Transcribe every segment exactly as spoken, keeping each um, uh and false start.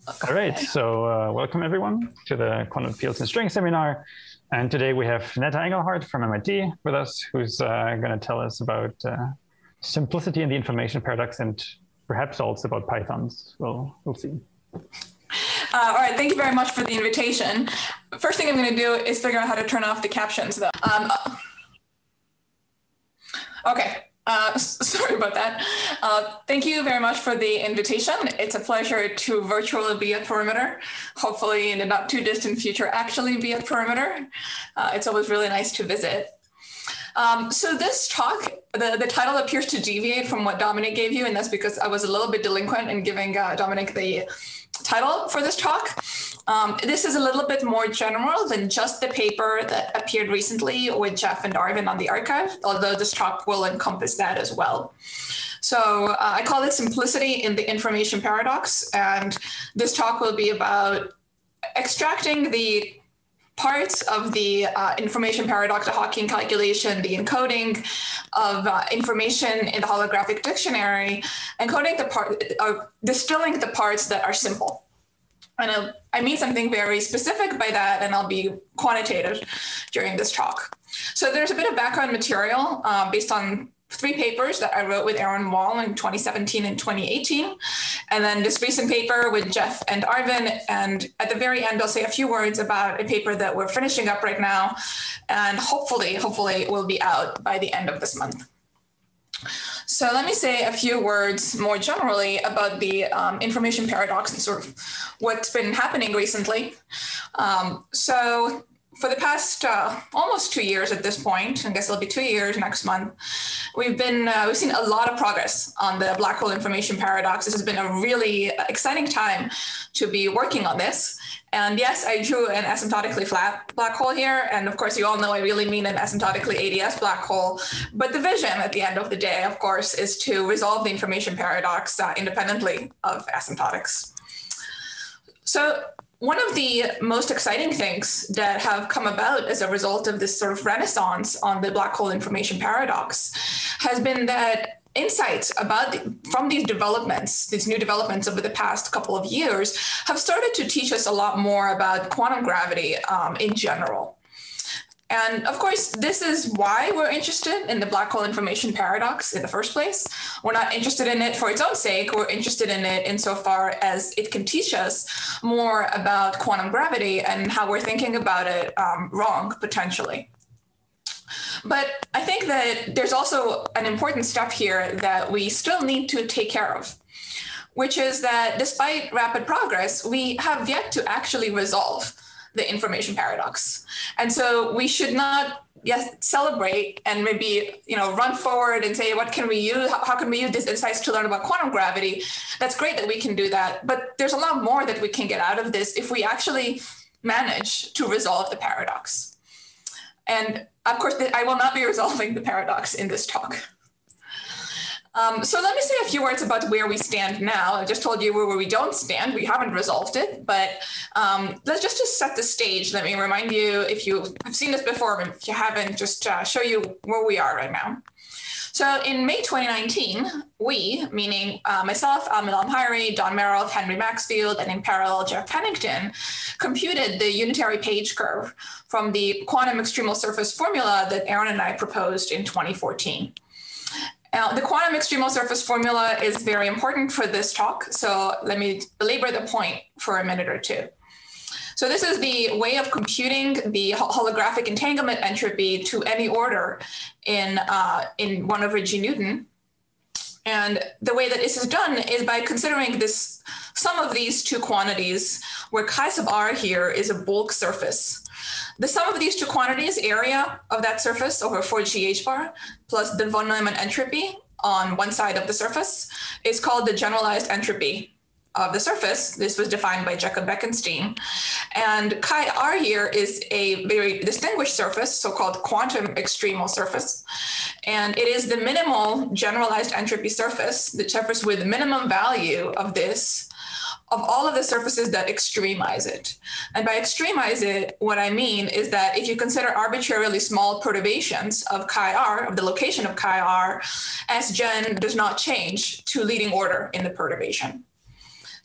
All right, so uh, welcome everyone to the Quantum Fields and Strings seminar. And today we have Netta Engelhardt from M I T with us, who's uh, going to tell us about uh, simplicity in the information paradox and perhaps also about Pythons. We'll, we'll see. Uh, all right, thank you very much for the invitation. First thing I'm going to do is figure out how to turn off the captions, though. Um, okay. Uh, sorry about that. Uh, thank you very much for the invitation. It's a pleasure to virtually be at Perimeter. Hopefully in the not too distant future, actually be at Perimeter. Uh, it's always really nice to visit. Um, so this talk, the, the title appears to deviate from what Dominic gave you, and that's because I was a little bit delinquent in giving uh, Dominic the title for this talk. Um, this is a little bit more general than just the paper that appeared recently with Jeff and Arvin on the archive, although this talk will encompass that as well. So uh, I call it Simplicity in the Information Paradox, and this talk will be about extracting the parts of the uh, information paradox, the Hawking calculation, the encoding of uh, information in the holographic dictionary, encoding the part, uh, distilling the parts that are simple. And I'll, I mean something very specific by that, and I'll be quantitative during this talk. So there's a bit of background material uh, based on three papers that I wrote with Aaron Wall in twenty seventeen and twenty eighteen. And then this recent paper with Jeff and Arvin. And at the very end, I'll say a few words about a paper that we're finishing up right now. And hopefully, hopefully it will be out by the end of this month. So let me say a few words more generally about the um, information paradox and sort of what's been happening recently. Um, so for the past uh, almost two years at this point, I guess it'll be two years next month, we've been uh, we've seen a lot of progress on the black hole information paradox. This has been a really exciting time to be working on this. And yes, I drew an asymptotically flat black hole here. And of course, you all know I really mean an asymptotically A D S black hole. But the vision at the end of the day, of course, is to resolve the information paradox uh, independently of asymptotics. So one of the most exciting things that have come about as a result of this sort of renaissance on the black hole information paradox has been that insights about the, from these developments, these new developments over the past couple of years, have started to teach us a lot more about quantum gravity um, in general. And of course, this is why we're interested in the black hole information paradox in the first place. We're not interested in it for its own sake. We're interested in it insofar as it can teach us more about quantum gravity and how we're thinking about it um, wrong, potentially. But I think that there's also an important step here that we still need to take care of, which is that despite rapid progress, we have yet to actually resolve the information paradox. And so we should not yes, celebrate and maybe you know run forward and say, what can we use? How, how can we use these insights to learn about quantum gravity? That's great that we can do that. But there's a lot more that we can get out of this if we actually manage to resolve the paradox. And of course, I will not be resolving the paradox in this talk. Um, so let me say a few words about where we stand now. I just told you where we don't stand. We haven't resolved it, but um, let's just to set the stage. Let me remind you, if you have seen this before, if you haven't, just uh, show you where we are right now. So in May twenty nineteen, we, meaning uh, myself, Ahmed Almhairi, Don Merrill, Henry Maxfield, and in parallel, Jeff Pennington, computed the unitary page curve from the quantum extremal surface formula that Aaron and I proposed in twenty fourteen. Now, the quantum extremal surface formula is very important for this talk, so let me belabor the point for a minute or two. So this is the way of computing the holographic entanglement entropy to any order in, uh, in one over G Newton. And the way that this is done is by considering this sum of these two quantities, where chi sub r here is a bulk surface. The sum of these two quantities, area of that surface over four G H bar, plus the von Neumann entropy on one side of the surface, is called the generalized entropy of the surface. This was defined by Jacob Bekenstein. And chi r here is a very distinguished surface, so-called quantum extremal surface. And it is the minimal generalized entropy surface, the surface with the minimum value of this, of all of the surfaces that extremize it. And by extremize it, what I mean is that if you consider arbitrarily small perturbations of chi r, of the location of chi r, S gen does not change to leading order in the perturbation.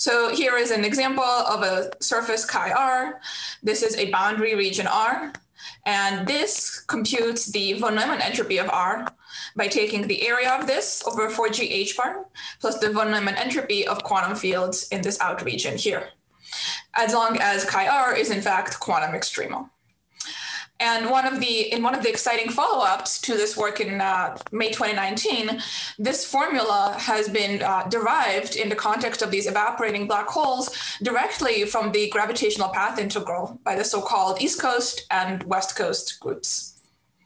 So here is an example of a surface chi R. This is a boundary region R. And this computes the von Neumann entropy of R by taking the area of this over four G H bar plus the von Neumann entropy of quantum fields in this out region here, as long as chi R is in fact quantum extremal. And one of the, in one of the exciting follow-ups to this work in uh, May twenty nineteen, this formula has been uh, derived in the context of these evaporating black holes directly from the gravitational path integral by the so-called East Coast and West Coast groups.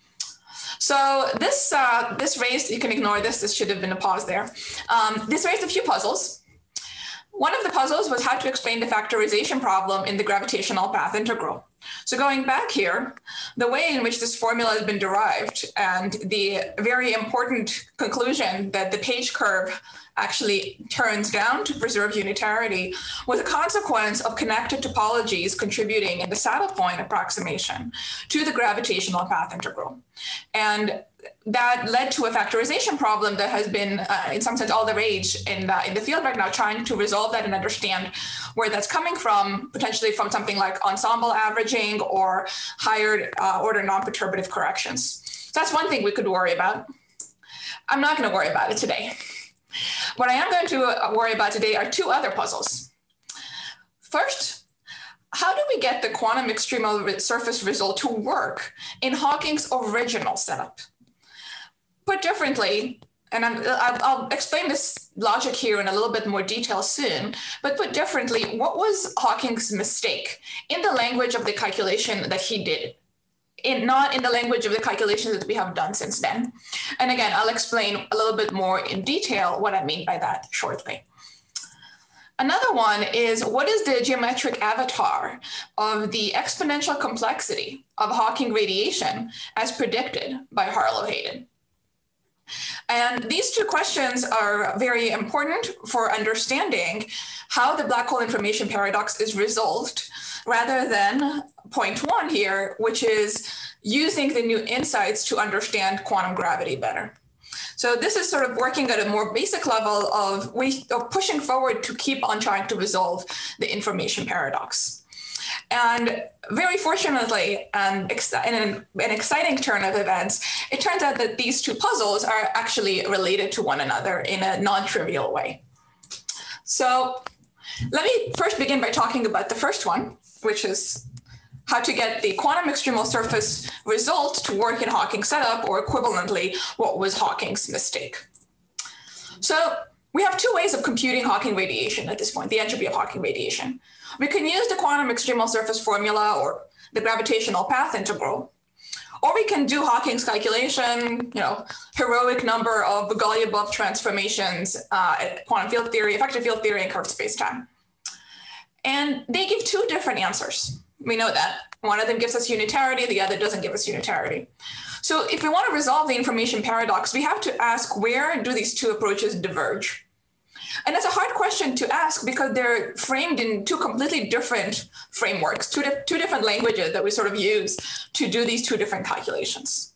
So this, uh, this raised, you can ignore this, this should have been a pause there. Um, this raised a few puzzles. One of the puzzles was how to explain the factorization problem in the gravitational path integral. So going back here, the way in which this formula has been derived and the very important conclusion that the Page curve actually turns down to preserve unitarity was a consequence of connected topologies contributing in the saddle point approximation to the gravitational path integral. And that led to a factorization problem that has been, uh, in some sense, all the rage in the, in the field right now, trying to resolve that and understand where that's coming from, potentially from something like ensemble averaging or higher uh, order non-perturbative corrections. So that's one thing we could worry about. I'm not going to worry about it today. What I am going to worry about today are two other puzzles. First, how do we get the quantum extremal surface result to work in Hawking's original setup? Put differently, and I'm, I'll explain this logic here in a little bit more detail soon, but put differently, what was Hawking's mistake in the language of the calculation that he did, in, not in the language of the calculations that we have done since then? And again, I'll explain a little bit more in detail what I mean by that shortly. Another one is, what is the geometric avatar of the exponential complexity of Hawking radiation as predicted by Harlow-Hayden? And these two questions are very important for understanding how the black hole information paradox is resolved, rather than point one here, which is using the new insights to understand quantum gravity better. So this is sort of working at a more basic level of, we, of pushing forward to keep on trying to resolve the information paradox. And very fortunately, um, in an, an exciting turn of events, it turns out that these two puzzles are actually related to one another in a non-trivial way. So let me first begin by talking about the first one, which is how to get the quantum extremal surface result to work in Hawking's setup, or equivalently, what was Hawking's mistake. So we have two ways of computing Hawking radiation at this point, the entropy of Hawking radiation. We can use the quantum extremal surface formula or the gravitational path integral, or we can do Hawking's calculation, you know, heroic number of Bogoliubov transformations uh, at quantum field theory, effective field theory, and curved spacetime. And they give two different answers. We know that. One of them gives us unitarity, the other doesn't give us unitarity. So if we want to resolve the information paradox, we have to ask, where do these two approaches diverge? And it's a hard question to ask because they're framed in two completely different frameworks, two, di two different languages that we sort of use to do these two different calculations.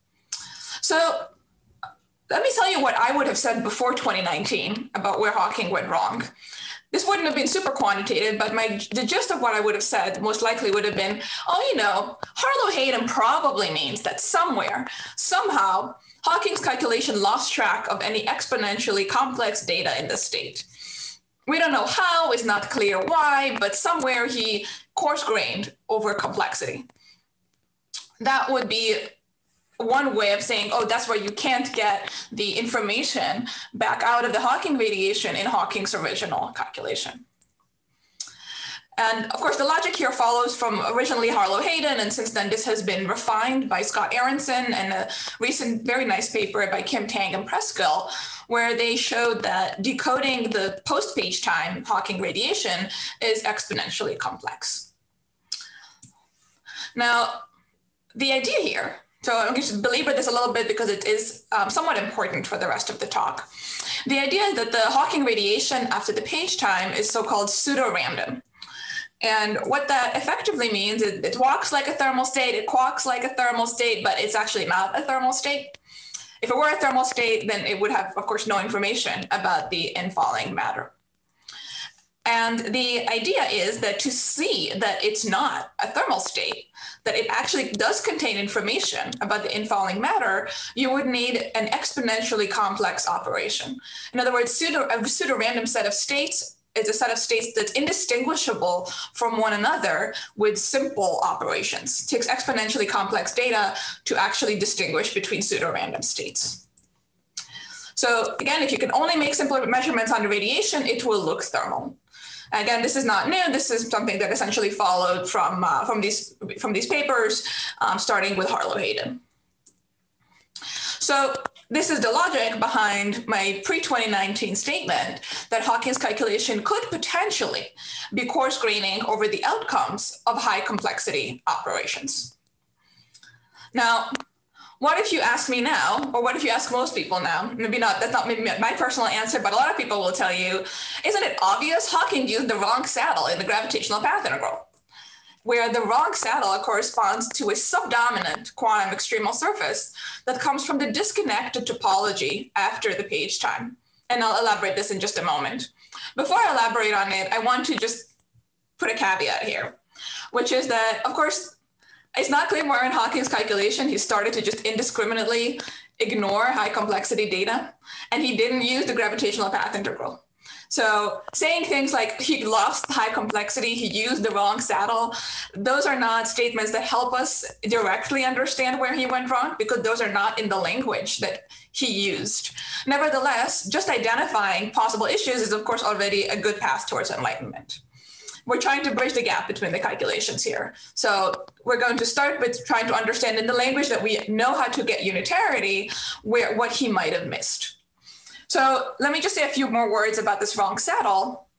So let me tell you what I would have said before twenty nineteen about where Hawking went wrong. This wouldn't have been super quantitative, but my, the gist of what I would have said most likely would have been, oh, you know, Harlow-Hayden probably means that somewhere, somehow, Hawking's calculation lost track of any exponentially complex data in the state. We don't know how, it's not clear why, but somewhere he coarse-grained over complexity. That would be one way of saying, oh, that's where you can't get the information back out of the Hawking radiation in Hawking's original calculation. And of course, the logic here follows from originally Harlow-Hayden, and since then this has been refined by Scott Aronson and a recent very nice paper by Kim Tang and Preskill, where they showed that decoding the post-Page time Hawking radiation is exponentially complex. Now, the idea here, so I'm going to belabor this a little bit because it is um, somewhat important for the rest of the talk. The idea is that the Hawking radiation after the Page time is so-called pseudo-random. And what that effectively means is it walks like a thermal state, it quacks like a thermal state, but it's actually not a thermal state. If it were a thermal state, then it would have, of course, no information about the infalling matter. And the idea is that to see that it's not a thermal state, that it actually does contain information about the infalling matter, you would need an exponentially complex operation. In other words, pseudo, a pseudo-random set of states is a set of states that's indistinguishable from one another with simple operations. It takes exponentially complex data to actually distinguish between pseudo-random states. So again, if you can only make simple measurements on the radiation, it will look thermal. Again, this is not new. This is something that essentially followed from, uh, from, these, from these papers, um, starting with Harlow Hayden. So this is the logic behind my pre twenty nineteen statement that Hawking's calculation could potentially be coarse graining over the outcomes of high complexity operations. Now, what if you ask me now, or what if you ask most people now? Maybe not, that's not maybe my personal answer, but a lot of people will tell you, isn't it obvious Hawking used the wrong saddle in the gravitational path integral, where the wrong saddle corresponds to a subdominant quantum extremal surface that comes from the disconnected topology after the page time. And I'll elaborate this in just a moment. Before I elaborate on it, I want to just put a caveat here, which is that, of course, it's not clear where in Hawking's calculation he started to just indiscriminately ignore high complexity data, and he didn't use the gravitational path integral. So saying things like he lost high complexity, he used the wrong saddle, those are not statements that help us directly understand where he went wrong, because those are not in the language that he used. Nevertheless, just identifying possible issues is of course already a good path towards enlightenment. We're trying to bridge the gap between the calculations here. So we're going to start with trying to understand in the language that we know how to get unitarity, where what he might have missed. So let me just say a few more words about this wrong saddle.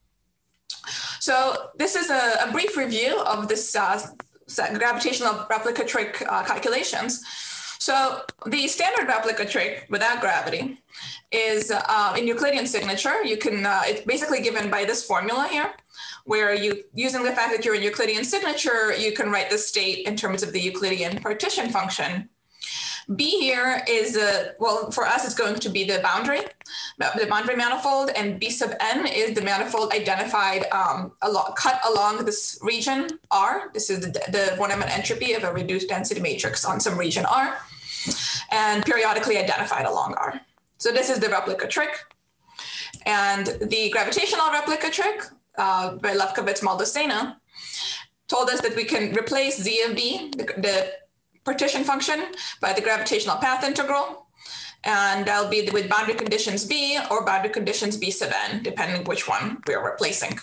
So this is a, a brief review of this uh, gravitational replica trick uh, calculations. So the standard replica trick without gravity is uh, in Euclidean signature. You can, uh, it's basically given by this formula here, where you, using the fact that you're in Euclidean signature, you can write the state in terms of the Euclidean partition function. B here is, a, well, for us, it's going to be the boundary, the boundary manifold, and B sub n is the manifold identified um, along, cut along this region R. This is the, the von Neumann entropy of a reduced density matrix on some region R, and periodically identified along R. So this is the replica trick. And the gravitational replica trick uh, by Lefkowitz Maldacena told us that we can replace Z of B, the, the partition function, by the gravitational path integral. And that'll be with boundary conditions B or boundary conditions B sub n, depending which one we're replacing.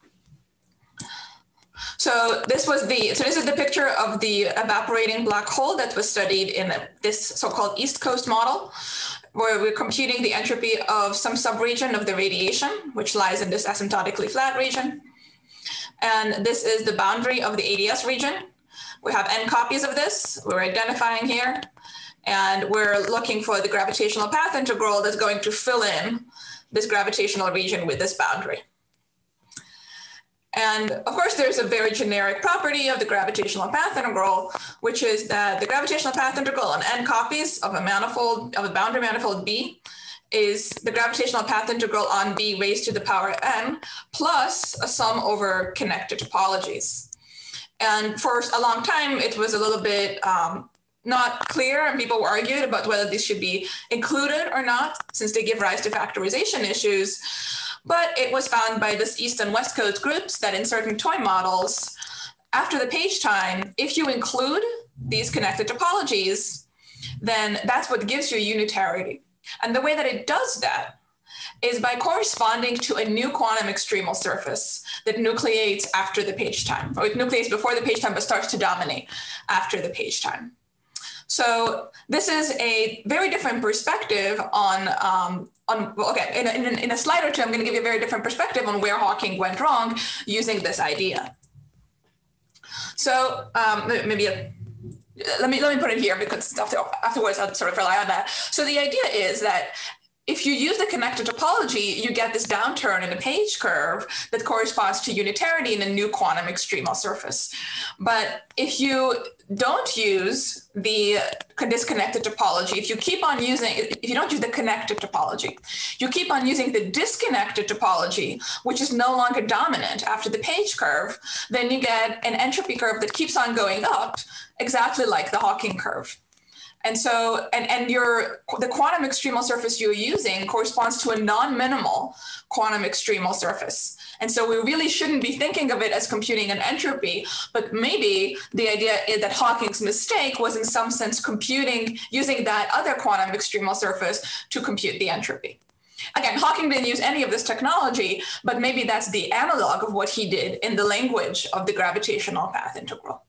So this was the, so this is the picture of the evaporating black hole that was studied in this so-called East Coast model, where we're computing the entropy of some subregion of the radiation, which lies in this asymptotically flat region. And this is the boundary of the A D S region. We have n copies of this, we're identifying here, and we're looking for the gravitational path integral that's going to fill in this gravitational region with this boundary. And of course, there's a very generic property of the gravitational path integral, which is that the gravitational path integral on n copies of a manifold, of a boundary manifold B, is the gravitational path integral on B raised to the power n plus a sum over connected topologies. And for a long time, it was a little bit um, not clear, and people argued about whether these should be included or not, since they give rise to factorization issues. But it was found by this East and West Coast groups that in certain toy models, after the page time, if you include these connected topologies, then that's what gives you unitarity. And the way that it does that is by corresponding to a new quantum extremal surface that nucleates after the page time, or it nucleates before the page time, but starts to dominate after the page time. So this is a very different perspective on, um, on well, okay, in a, in, a, in a slide or two, I'm going to give you a very different perspective on where Hawking went wrong using this idea. So um, maybe a, let me let me put it here, because after, afterwards I'll sort of rely on that. So the idea is that if you use the connected topology, you get this downturn in the page curve that corresponds to unitarity in a new quantum extremal surface. But if you don't use the disconnected topology, if you keep on using, if you don't use the connected topology, you keep on using the disconnected topology, which is no longer dominant after the page curve, then you get an entropy curve that keeps on going up, exactly like the Hawking curve. And so, and, and your, the quantum extremal surface you're using corresponds to a non-minimal quantum extremal surface. And so we really shouldn't be thinking of it as computing an entropy, but maybe the idea is that Hawking's mistake was in some sense computing, using that other quantum extremal surface to compute the entropy. Again, Hawking didn't use any of this technology, but maybe that's the analog of what he did in the language of the gravitational path integral.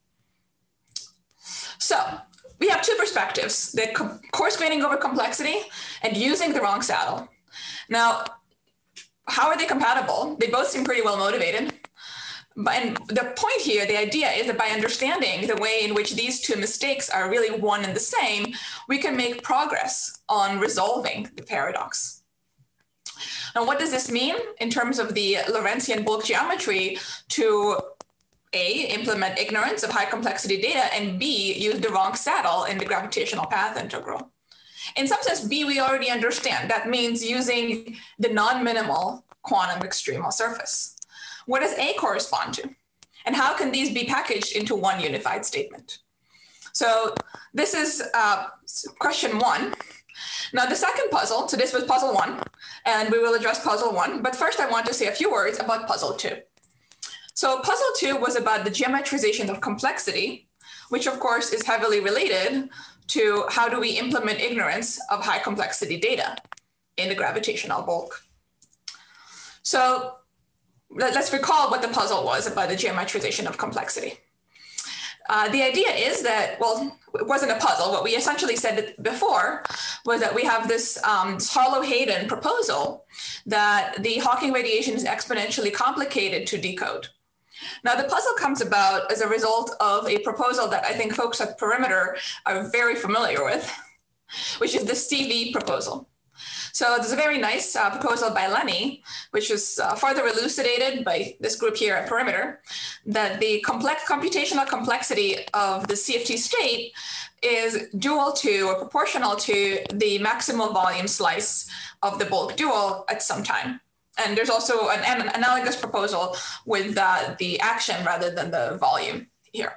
So, we have two perspectives, the coarse graining over complexity and using the wrong saddle. Now, how are they compatible? They both seem pretty well motivated. And the point here, the idea is that by understanding the way in which these two mistakes are really one and the same, we can make progress on resolving the paradox. Now, what does this mean in terms of the Lorentzian bulk geometry to A, implement ignorance of high complexity data, and B, use the wrong saddle in the gravitational path integral? In some sense, B, we already understand. That means using the non-minimal quantum extremal surface. What does A correspond to? And how can these be packaged into one unified statement? So this is uh, question one. Now the second puzzle, so this was puzzle one, and we will address puzzle one. But first I want to say a few words about puzzle two. So puzzle two was about the geometrization of complexity, which of course is heavily related to how do we implement ignorance of high complexity data in the gravitational bulk. So let's recall what the puzzle was about the geometrization of complexity. Uh, the idea is that, well, it wasn't a puzzle. What we essentially said before was that we have this, um, this Harlow-Hayden proposal that the Hawking radiation is exponentially complicated to decode. Now, the puzzle comes about as a result of a proposal that I think folks at Perimeter are very familiar with, which is the C V proposal. So there's a very nice uh, proposal by Lenny, which is uh, further elucidated by this group here at Perimeter, that the complex computational complexity of the C F T state is dual to or proportional to the maximal volume slice of the bulk dual at some time. And there's also an, an analogous proposal with uh, the action rather than the volume here.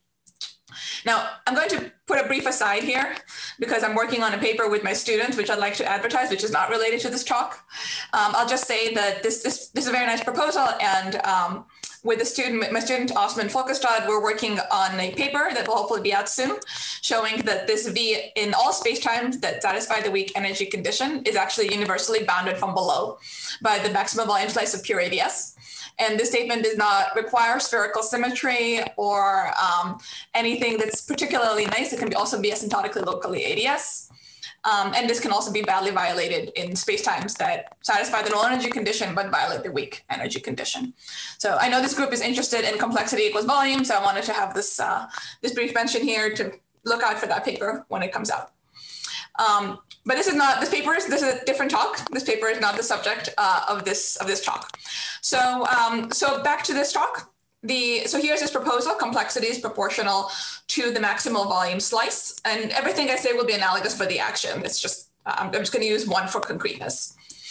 Now, I'm going to put a brief aside here because I'm working on a paper with my students, which I'd like to advertise, which is not related to this talk. Um, I'll just say that this, this, this is a very nice proposal, and um, with the student, my student Osman Folkestad, we're working on a paper that will hopefully be out soon, showing that this V in all spacetimes that satisfy the weak energy condition is actually universally bounded from below by the maximum volume slice of pure A D S. And this statement does not require spherical symmetry or um, anything that's particularly nice. It can also be asymptotically locally A D S. Um, and this can also be badly violated in spacetimes that satisfy the null energy condition, but violate the weak energy condition. So I know this group is interested in complexity equals volume, so I wanted to have this, uh, this brief mention here to look out for that paper when it comes out. Um, but this is not, this paper is, this is a different talk. This paper is not the subject uh, of this of this talk. So, um, so back to this talk. The, so here's this proposal, complexity is proportional to the maximal volume slice. And everything I say will be analogous for the action. It's just, I'm, I'm just gonna use one for concreteness.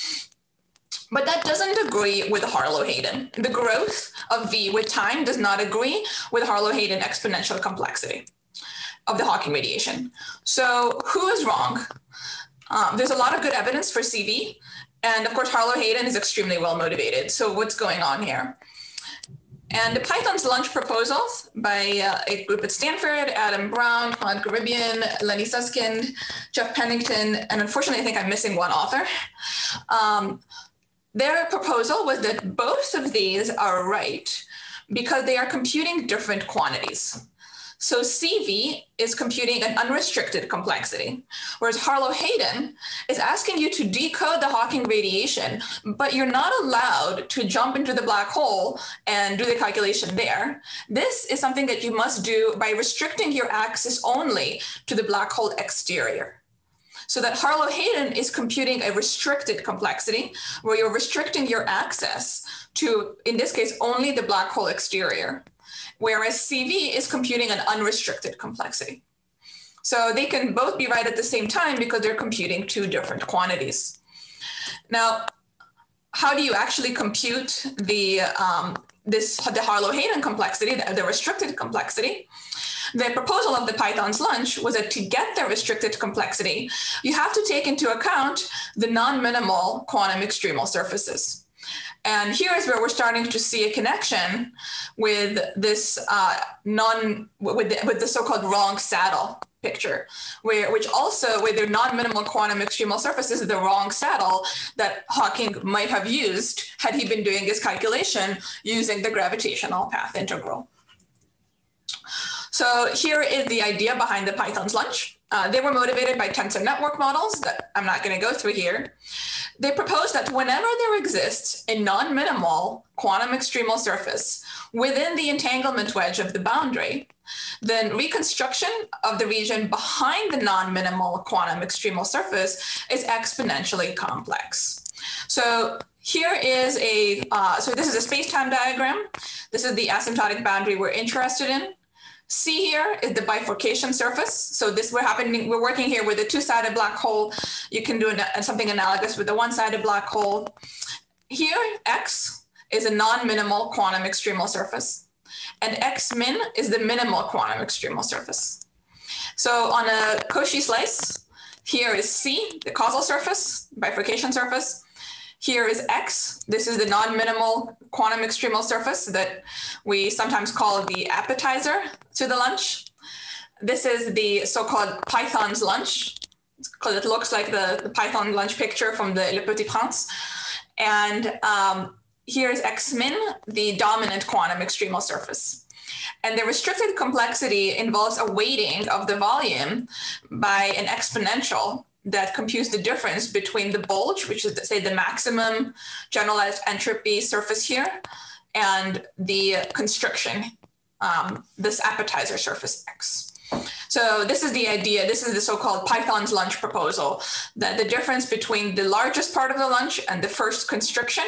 But that doesn't agree with Harlow-Hayden. The growth of V with time does not agree with Harlow-Hayden exponential complexity of the Hawking radiation. So who is wrong? Um, there's a lot of good evidence for C V. And of course, Harlow-Hayden is extremely well motivated. So what's going on here? And the Python's lunch proposals by uh, a group at Stanford, Adam Brown, Claude Garibian, Lenny Susskind, Jeff Pennington, and unfortunately, I think I'm missing one author. Um, their proposal was that both of these are right because they are computing different quantities. So C V is computing an unrestricted complexity, whereas Harlow-Hayden is asking you to decode the Hawking radiation, but you're not allowed to jump into the black hole and do the calculation there. This is something that you must do by restricting your access only to the black hole exterior. So that Harlow-Hayden is computing a restricted complexity where you're restricting your access to, in this case, only the black hole exterior, whereas C V is computing an unrestricted complexity. So they can both be right at the same time because they're computing two different quantities. Now, how do you actually compute the, um, this, the Harlow-Hayden complexity, the, the restricted complexity? The proposal of the Python's lunch was that to get the restricted complexity, you have to take into account the non-minimal quantum extremal surfaces. And here is where we're starting to see a connection with this uh, non, with the, with the so-called wrong saddle picture, where which also with their non-minimal quantum extremal surfaces is the wrong saddle that Hawking might have used had he been doing his calculation using the gravitational path integral. So here is the idea behind the Python's lunch. Uh, they were motivated by tensor network models that I'm not going to go through here. They proposed that whenever there exists a non-minimal quantum extremal surface within the entanglement wedge of the boundary, then reconstruction of the region behind the non-minimal quantum extremal surface is exponentially complex. So here is a, uh, so this is a space-time diagram. This is the asymptotic boundary we're interested in. C here is the bifurcation surface. So this we're happening, we're working here with a two-sided black hole. You can do an, something analogous with the one-sided black hole. Here, X is a non-minimal quantum extremal surface. And X min is the minimal quantum extremal surface. So on a Cauchy slice, here is C, the causal surface, bifurcation surface. Here is X. This is the non-minimal quantum extremal surface that we sometimes call the appetizer to the lunch. This is the so-called Python's lunch, because it looks like the, the Python lunch picture from the Le Petit Prince. And um, here is X min, the dominant quantum extremal surface. And the restricted complexity involves a weighting of the volume by an exponential that computes the difference between the bulge, which is, say, the maximum generalized entropy surface here, and the constriction, um, this appetizer surface X. So this is the idea, this is the so-called Python's lunch proposal, that the difference between the largest part of the lunch and the first constriction,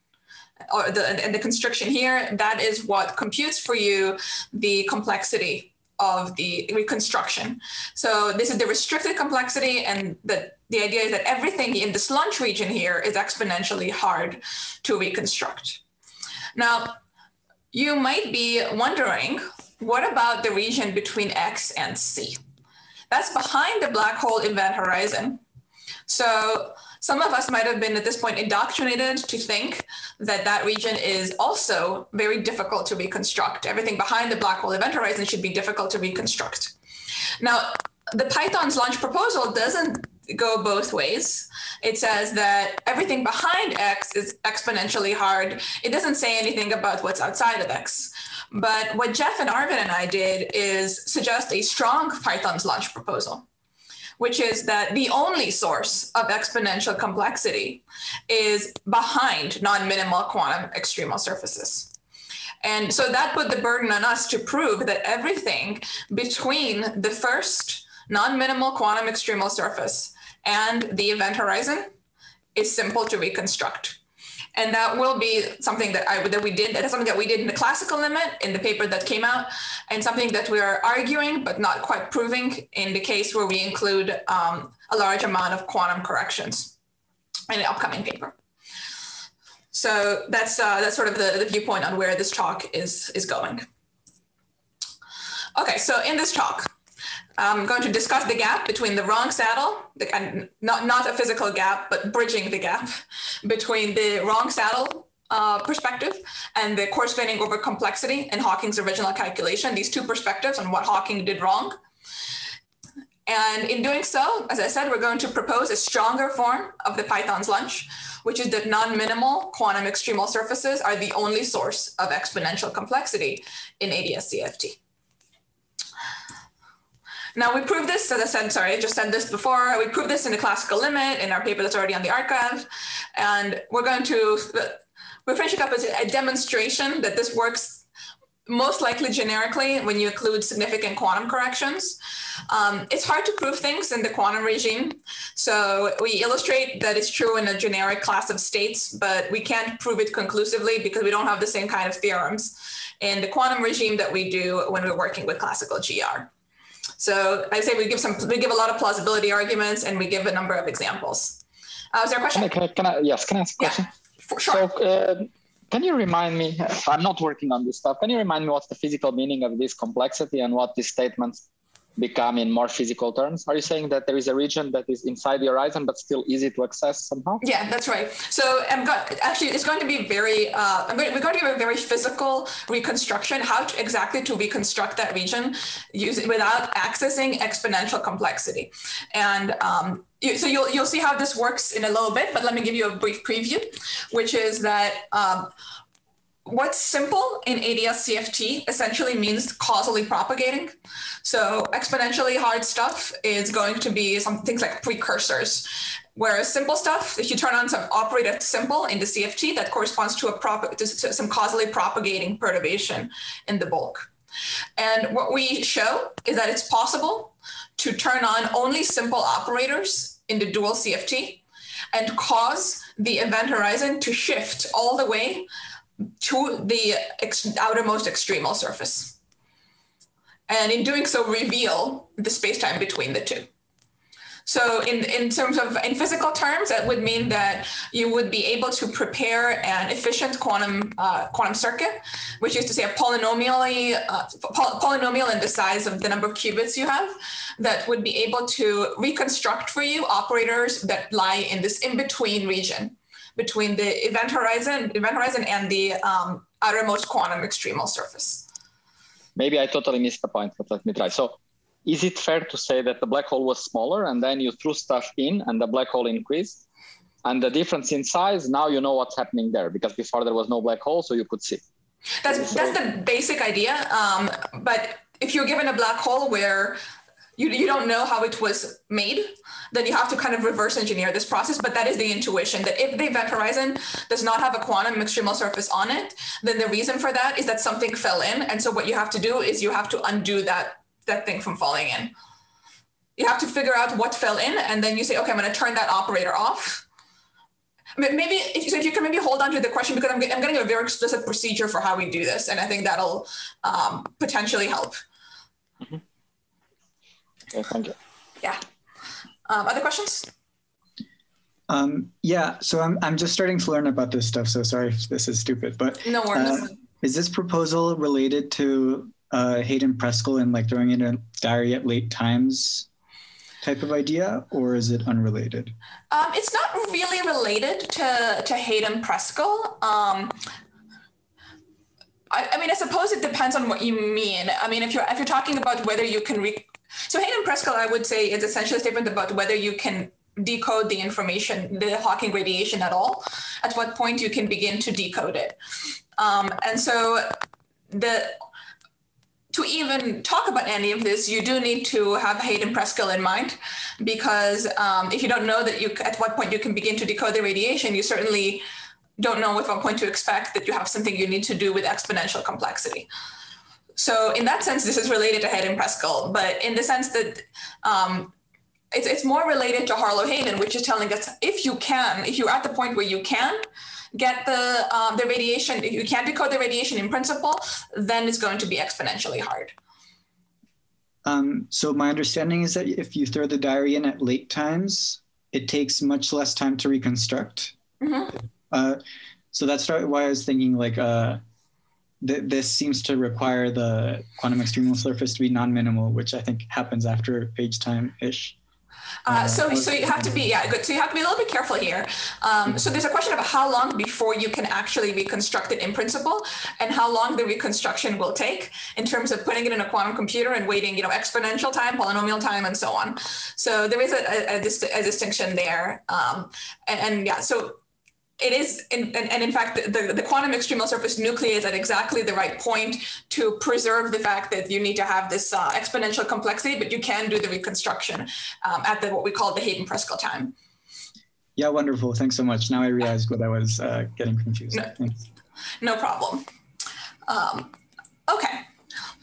or the, and the constriction here, that is what computes for you the complexity of the reconstruction. So this is the restricted complexity, and the, the idea is that everything in this lunch region here is exponentially hard to reconstruct. Now, you might be wondering, what about the region between X and C? That's behind the black hole event horizon. So some of us might have been at this point indoctrinated to think that that region is also very difficult to reconstruct. Everything behind the black hole event horizon should be difficult to reconstruct. Now, the Python's lunch proposal doesn't go both ways. It says that everything behind X is exponentially hard. It doesn't say anything about what's outside of X. But what Jeff and Arvid and I did is suggest a strong Python's lunch proposal, which is that the only source of exponential complexity is behind non-minimal quantum extremal surfaces. And so that put the burden on us to prove that everything between the first non-minimal quantum extremal surface and the event horizon is simple to reconstruct. And that will be something that I that we did. That is something that we did in the classical limit in the paper that came out, and something that we are arguing but not quite proving in the case where we include um, a large amount of quantum corrections in the upcoming paper. So that's uh, that's sort of the, the viewpoint on where this talk is is going. Okay, so in this talk, I'm going to discuss the gap between the wrong saddle, the, and not, not a physical gap, but bridging the gap between the wrong saddle uh, perspective and the coarse-graining over complexity in Hawking's original calculation, these two perspectives on what Hawking did wrong. And in doing so, as I said, we're going to propose a stronger form of the Python's lunch, which is that non-minimal quantum extremal surfaces are the only source of exponential complexity in A D S C F T. Now we proved this, as I said, sorry, I just said this before, we proved this in the classical limit in our paper that's already on the archive. And we're going to, we're finishing up as a demonstration that this works most likely generically when you include significant quantum corrections. Um, it's hard to prove things in the quantum regime. So we illustrate that it's true in a generic class of states, but we can't prove it conclusively because we don't have the same kind of theorems in the quantum regime that we do when we're working with classical G R. So I say we give some, we give a lot of plausibility arguments and we give a number of examples. Uh, is there a question? Can I, can I, yes, can I ask a question? Yeah, for sure. So, uh, can you remind me, I'm not working on this stuff, can you remind me what's the physical meaning of this complexity and what these statements become in more physical terms? Are you saying that there is a region that is inside the horizon but still easy to access somehow? Yeah, that's right. So I'm got, actually, it's going to be very, uh, I'm going, we're going to give a very physical reconstruction, how to, exactly to reconstruct that region using, without accessing exponential complexity. And um, you, so you'll, you'll see how this works in a little bit, but let me give you a brief preview, which is that um, what's simple in A D S C F T essentially means causally propagating. So exponentially hard stuff is going to be some things like precursors, whereas simple stuff, if you turn on some operator simple in the C F T, that corresponds to a prop to some causally propagating perturbation in the bulk. And what we show is that it's possible to turn on only simple operators in the dual C F T and cause the event horizon to shift all the way to the ex outermost extremal surface. And in doing so, reveal the spacetime between the two. So in, in terms of, in physical terms, that would mean that you would be able to prepare an efficient quantum uh, quantum circuit, which is to say a polynomially, uh, poly polynomial in the size of the number of qubits you have, that would be able to reconstruct for you operators that lie in this in-between region between the event horizon, event horizon and the um, outermost quantum extremal surface. Maybe I totally missed the point, but let me try. So is it fair to say that the black hole was smaller and then you threw stuff in and the black hole increased? And the difference in size, now you know what's happening there because before there was no black hole, so you could see. That's, so, that's the basic idea. Um, but if you're given a black hole where You, you don't know how it was made, then you have to kind of reverse engineer this process. But that is the intuition, that if the event horizon does not have a quantum extremal surface on it, then the reason for that is that something fell in. And so what you have to do is you have to undo that, that thing from falling in. You have to figure out what fell in, and then you say, okay, I'm going to turn that operator off. Maybe if, so if you can maybe hold on to the question, because I'm, I'm getting a very explicit procedure for how we do this. And I think that'll um, potentially help. Mm-hmm. Okay, thank you. Yeah. Um, other questions? Um, yeah, so I'm, I'm just starting to learn about this stuff, so sorry if this is stupid, but no worries. Uh, is this proposal related to uh, Hayden Preskel and like throwing in a diary at late times type of idea, or is it unrelated? Um, it's not really related to, to Hayden Preskel. Um, I, I mean, I suppose it depends on what you mean. I mean, if you're, if you're talking about whether you can re So Hayden Preskel, I would say, is essentially a statement about whether you can decode the information, the Hawking radiation at all, at what point you can begin to decode it. Um, and so the, to even talk about any of this, you do need to have Hayden Preskel in mind, because um, if you don't know that you, at what point you can begin to decode the radiation, you certainly don't know at what point to expect that you have something you need to do with exponential complexity. So in that sense, this is related to Hayden Preskel, but in the sense that um, it's, it's more related to Harlow Hayden, which is telling us if you can, if you're at the point where you can get the, um, the radiation, if you can decode the radiation in principle, then it's going to be exponentially hard. Um, so my understanding is that if you throw the diary in at late times, it takes much less time to reconstruct. Mm-hmm. uh, so that's why I was thinking like, uh, this seems to require the quantum extremal surface to be non-minimal, which I think happens after page time-ish. Uh, so, so you have to be, yeah, good. So you have to be a little bit careful here. Um, so there's a question about how long before you can actually reconstruct it in principle, and how long the reconstruction will take in terms of putting it in a quantum computer and waiting, you know, exponential time, polynomial time, and so on. So there is a, a, a, dist a distinction there. Um, and, and yeah, so it is, in, and, and in fact, the, the quantum extremal surface nuclei is at exactly the right point to preserve the fact that you need to have this uh, exponential complexity, but you can do the reconstruction um, at the what we call the Hayden Preskel time. Yeah, wonderful. Thanks so much. Now I realized what I was uh, getting confused. No, no problem. Um, okay.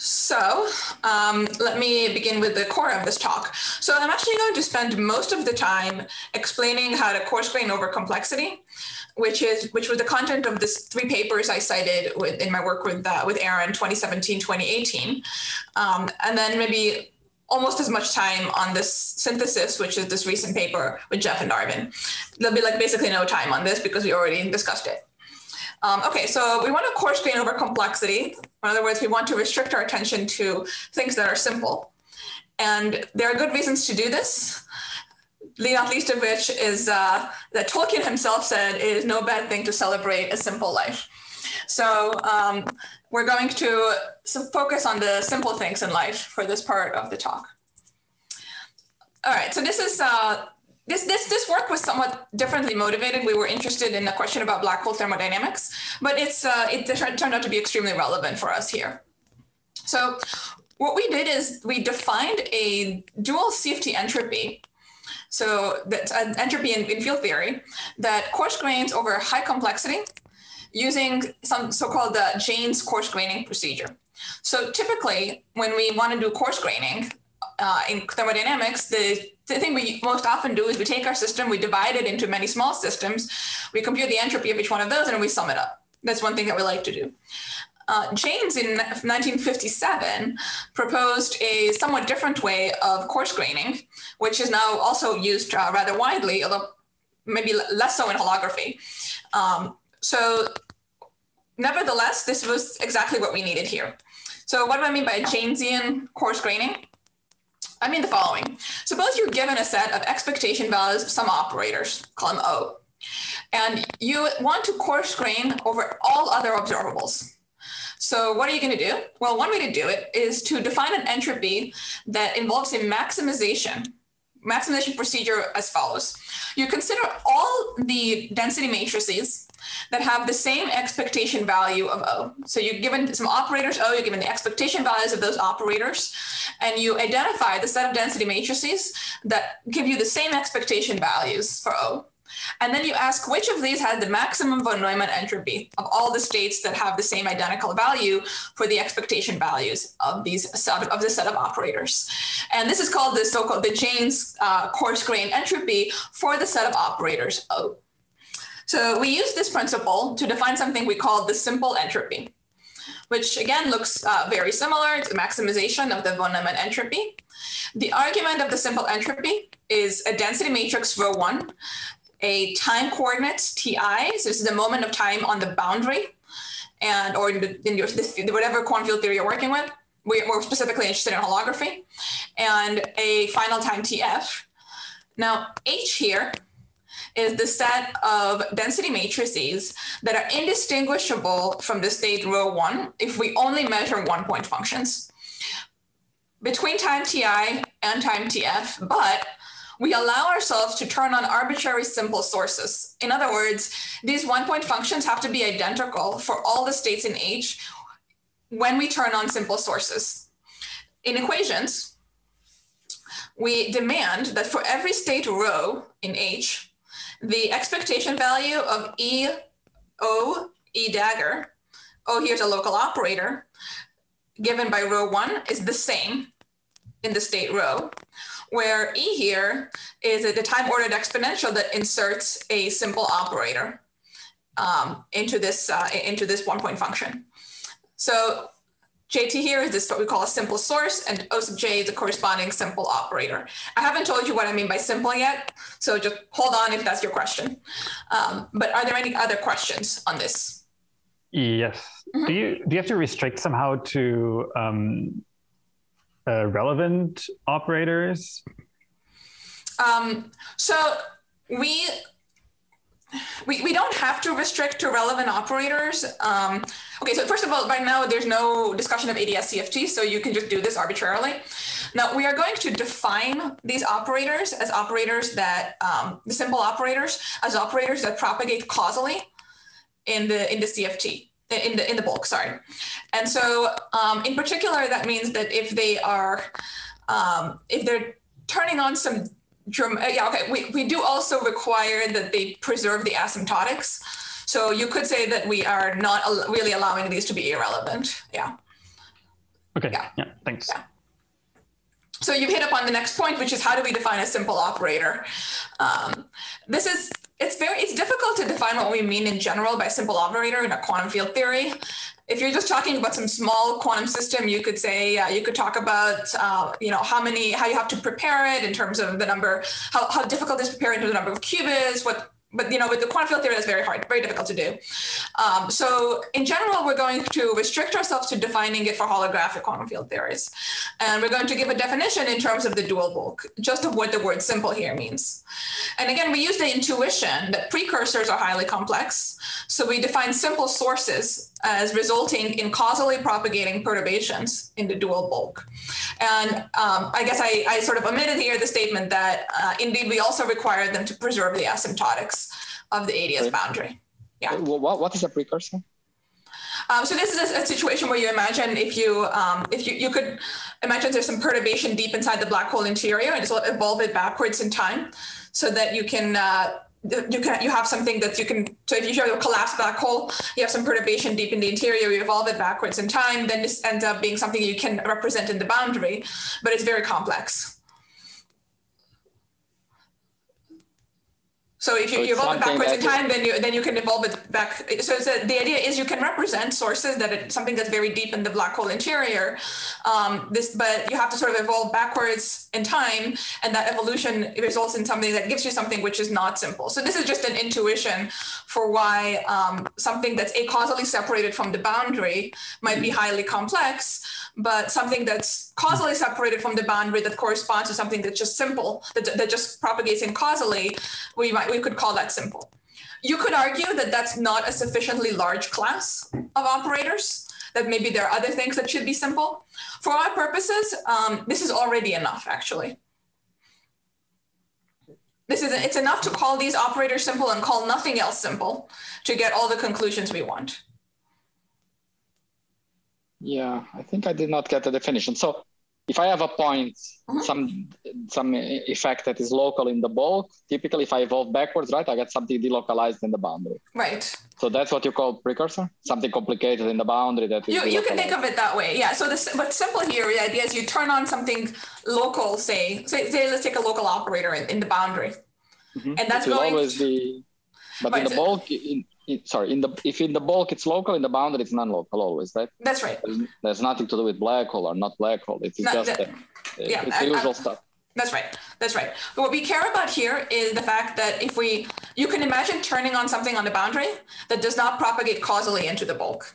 So um, let me begin with the core of this talk. So I'm actually going to spend most of the time explaining how to coarse grain over complexity, which is which was the content of this three papers I cited with, in my work with uh, with Aaron twenty seventeen, twenty eighteen, um, and then maybe almost as much time on this synthesis, which is this recent paper with Jeff and Darvin. There'll be like basically no time on this because we already discussed it. Um, okay, so we want to coarse grain over complexity. In other words, we want to restrict our attention to things that are simple. And there are good reasons to do this, not least of which is uh, that Tolkien himself said it is no bad thing to celebrate a simple life. So um, we're going to focus on the simple things in life for this part of the talk. All right, so this is, uh, This, this, this work was somewhat differently motivated. We were interested in the question about black hole thermodynamics, but it's, uh, it turned out to be extremely relevant for us here. So what we did is we defined a dual C F T entropy. So that's an entropy in, in field theory that coarse grains over high complexity using some so-called uh, Jaynes coarse graining procedure. So typically when we want to do coarse graining uh, in thermodynamics, the The thing we most often do is we take our system, we divide it into many small systems, we compute the entropy of each one of those, and we sum it up. That's one thing that we like to do. Uh, Jaynes in nineteen fifty-seven proposed a somewhat different way of coarse graining, which is now also used uh, rather widely, although maybe less so in holography. Um, so nevertheless, this was exactly what we needed here. So what do I mean by Jaynesian coarse graining? I mean the following. Suppose you're given a set of expectation values of some operators, call them O, and you want to coarse grain over all other observables. So what are you going to do? Well, one way to do it is to define an entropy that involves a maximization, maximization procedure as follows. You consider all the density matrices that have the same expectation value of O. So you're given some operators O, you're given the expectation values of those operators, and you identify the set of density matrices that give you the same expectation values for O. And then you ask which of these has the maximum von Neumann entropy of all the states that have the same identical value for the expectation values of these set of the set of operators. And this is called the so-called the Jaynes uh, coarse grain entropy for the set of operators O. So we use this principle to define something we call the simple entropy, which again looks uh, very similar. It's a maximization of the von Neumann entropy. The argument of the simple entropy is a density matrix rho one, a time coordinates Ti, so this is the moment of time on the boundary, and or in, the, in your, this, whatever quantum field theory you're working with. We, we're specifically interested in holography, and a final time T F. Now H here is the set of density matrices that are indistinguishable from the state rho one if we only measure one point functions between time Ti and time T F, but we allow ourselves to turn on arbitrary simple sources. In other words, these one point functions have to be identical for all the states in H when we turn on simple sources. In equations, we demand that for every state rho in H, the expectation value of E, O, E dagger, O here's a local operator, given by rho one is the same in the state rho, where E here is a, the time-ordered exponential that inserts a simple operator um, into this uh, into this one-point function. So J T here is this what we call a simple source, and O sub j is a corresponding simple operator. I haven't told you what I mean by simple yet, so just hold on if that's your question. Um, but are there any other questions on this? Yes. Mm-hmm. Do you do you have to restrict somehow to um, uh, relevant operators? Um, so we. We, we don't have to restrict to relevant operators. Um, okay, so first of all, right now there's no discussion of A D S C F T, so you can just do this arbitrarily. Now we are going to define these operators as operators that, um, the simple operators, as operators that propagate causally in the, in the C F T, in the, in the bulk, sorry. And so um, in particular, that means that if they are, um, if they're turning on some Yeah, okay. We, we do also require that they preserve the asymptotics. So you could say that we are not al- really allowing these to be irrelevant. Yeah. Okay, yeah, yeah thanks. Yeah. So you've hit upon the next point, which is how do we define a simple operator? Um, this is, it's very, it's difficult to define what we mean in general by simple operator in a quantum field theory. If you're just talking about some small quantum system, you could say, uh, you could talk about, uh, you know, how many, how you have to prepare it in terms of the number, how, how difficult it is to prepare into the number of qubits, what, but, you know, with the quantum field theory, that's very hard, very difficult to do. Um, so in general, we're going to restrict ourselves to defining it for holographic quantum field theories. And we're going to give a definition in terms of the dual bulk, just of what the word simple here means. And again, we use the intuition that precursors are highly complex. So we define simple sources as resulting in causally propagating perturbations in the dual bulk. And um, I guess I, I sort of omitted here the statement that uh, indeed we also require them to preserve the asymptotics of the A D S boundary. Yeah. What, what is a precursor? Um, so this is a, a situation where you imagine if you um, if you, you could imagine there's some perturbation deep inside the black hole interior and just evolve it backwards in time so that you can uh, you can you have something that you can, so if you have a collapsed black hole, you have some perturbation deep in the interior, you evolve it backwards in time, then this ends up being something you can represent in the boundary, but it's very complex. So if you, so you evolve it backwards in time, then you then you can evolve it back. So it's a, the idea is you can represent sources that it, something that's very deep in the black hole interior. Um, this, but you have to sort of evolve backwards in time, and that evolution results in something that gives you something which is not simple. So this is just an intuition for why um, something that's acausally separated from the boundary might be highly complex, but something that's causally separated from the boundary that corresponds to something that's just simple, that, that just propagates in causally, we might we could call that simple. You could argue that that's not a sufficiently large class of operators, that maybe there are other things that should be simple. For our purposes, um, this is already enough, actually. This is, it's enough to call these operators simple and call nothing else simple to get all the conclusions we want. Yeah, I think I did not get the definition. So if I have a point, mm-hmm. some some effect that is local in the bulk, typically if I evolve backwards, right, I get something delocalized in the boundary. Right. So that's what you call precursor? Something complicated in the boundary that is You, you can think of it that way, yeah. So this, what's simple here, the idea is you turn on something local, say, say, say let's take a local operator in, in the boundary. Mm-hmm. And that's it will going always to, be, but right, in the so, bulk, in, in, sorry, in the if in the bulk it's local, in the boundary it's non-local always, right? That's right. There's, there's nothing to do with black hole or not black hole. It's no, just that, the, yeah, it's the I, usual I, stuff. That's right. That's right. But what we care about here is the fact that if we, you can imagine turning on something on the boundary that does not propagate causally into the bulk.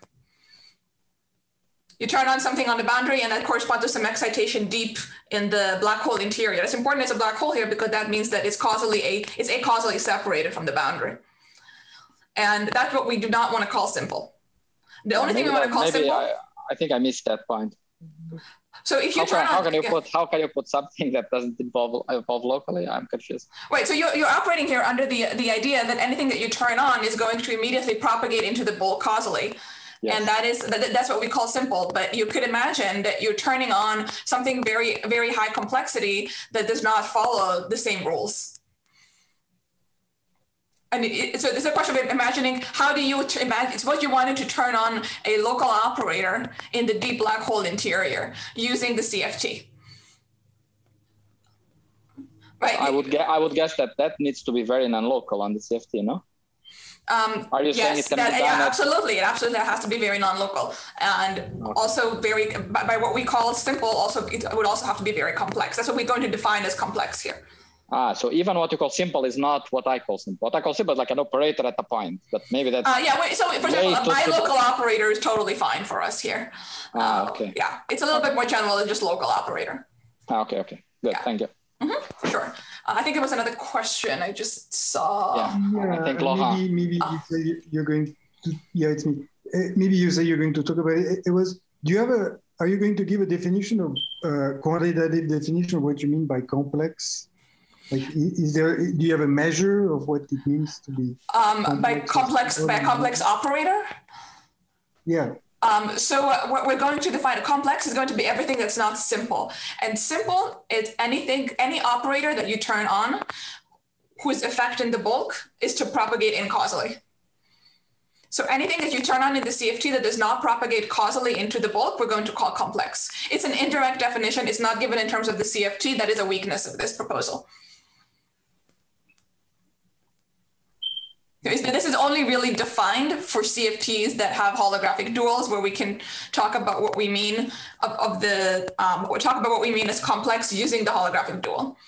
You turn on something on the boundary and that corresponds to some excitation deep in the black hole interior. That's important as a black hole here because that means that it's causally a, it's acausally separated from the boundary. And that's what we do not want to call simple. The only maybe thing we want to call maybe simple. I, I think I missed that point. So if you how turn can, on, how can you yeah. put how can you put something that doesn't involve evolve locally? I'm confused. Right. So you're, you're operating here under the the idea that anything that you turn on is going to immediately propagate into the bulk causally. Yes. And that is that, that's what we call simple. But you could imagine that you're turning on something very, very high complexity that does not follow the same rules. And it, so there's a question of imagining how do you imagine, it's what you wanted to turn on a local operator in the deep black hole interior using the C F T. Right. I would guess, I would guess that that needs to be very non-local on the C F T, no? Um, Are you yes, saying it can that, be done yeah, at... absolutely. It absolutely has to be very non-local, and okay. also very by, by what we call simple. Also, it would also have to be very complex. That's what we're going to define as complex here. Ah, so even what you call simple is not what I call simple. What I call simple is like an operator at a point, but maybe that's... Uh, yeah, wait, so for example, a bilocal operator is totally fine for us here. Ah, okay. Uh, yeah, it's a little okay. bit more general than just local operator. Ah, okay, okay, good, yeah. Thank you. Mm-hmm. Sure. Uh, I think there was another question I just saw. Yeah, yeah I think Laurent. Maybe, maybe uh, you say you're going to, yeah, it's me. Uh, maybe you say you're going to talk about it. It was, do you have a, are you going to give a definition of, uh, quantitative definition of what you mean by complex? Like, is there, do you have a measure of what it means to be? Um, complex by complex, by complex operator? Yeah. Um, so uh, what we're going to define a complex is going to be everything that's not simple. And simple is anything, any operator that you turn on whose effect in the bulk is to propagate incausally. So anything that you turn on in the C F T that does not propagate causally into the bulk, we're going to call complex. It's an indirect definition. It's not given in terms of the C F T. That is a weakness of this proposal. This is only really defined for C F Ts that have holographic duals, where we can talk about what we mean of, of the, um, we'll talk about what we mean as complex using the holographic dual.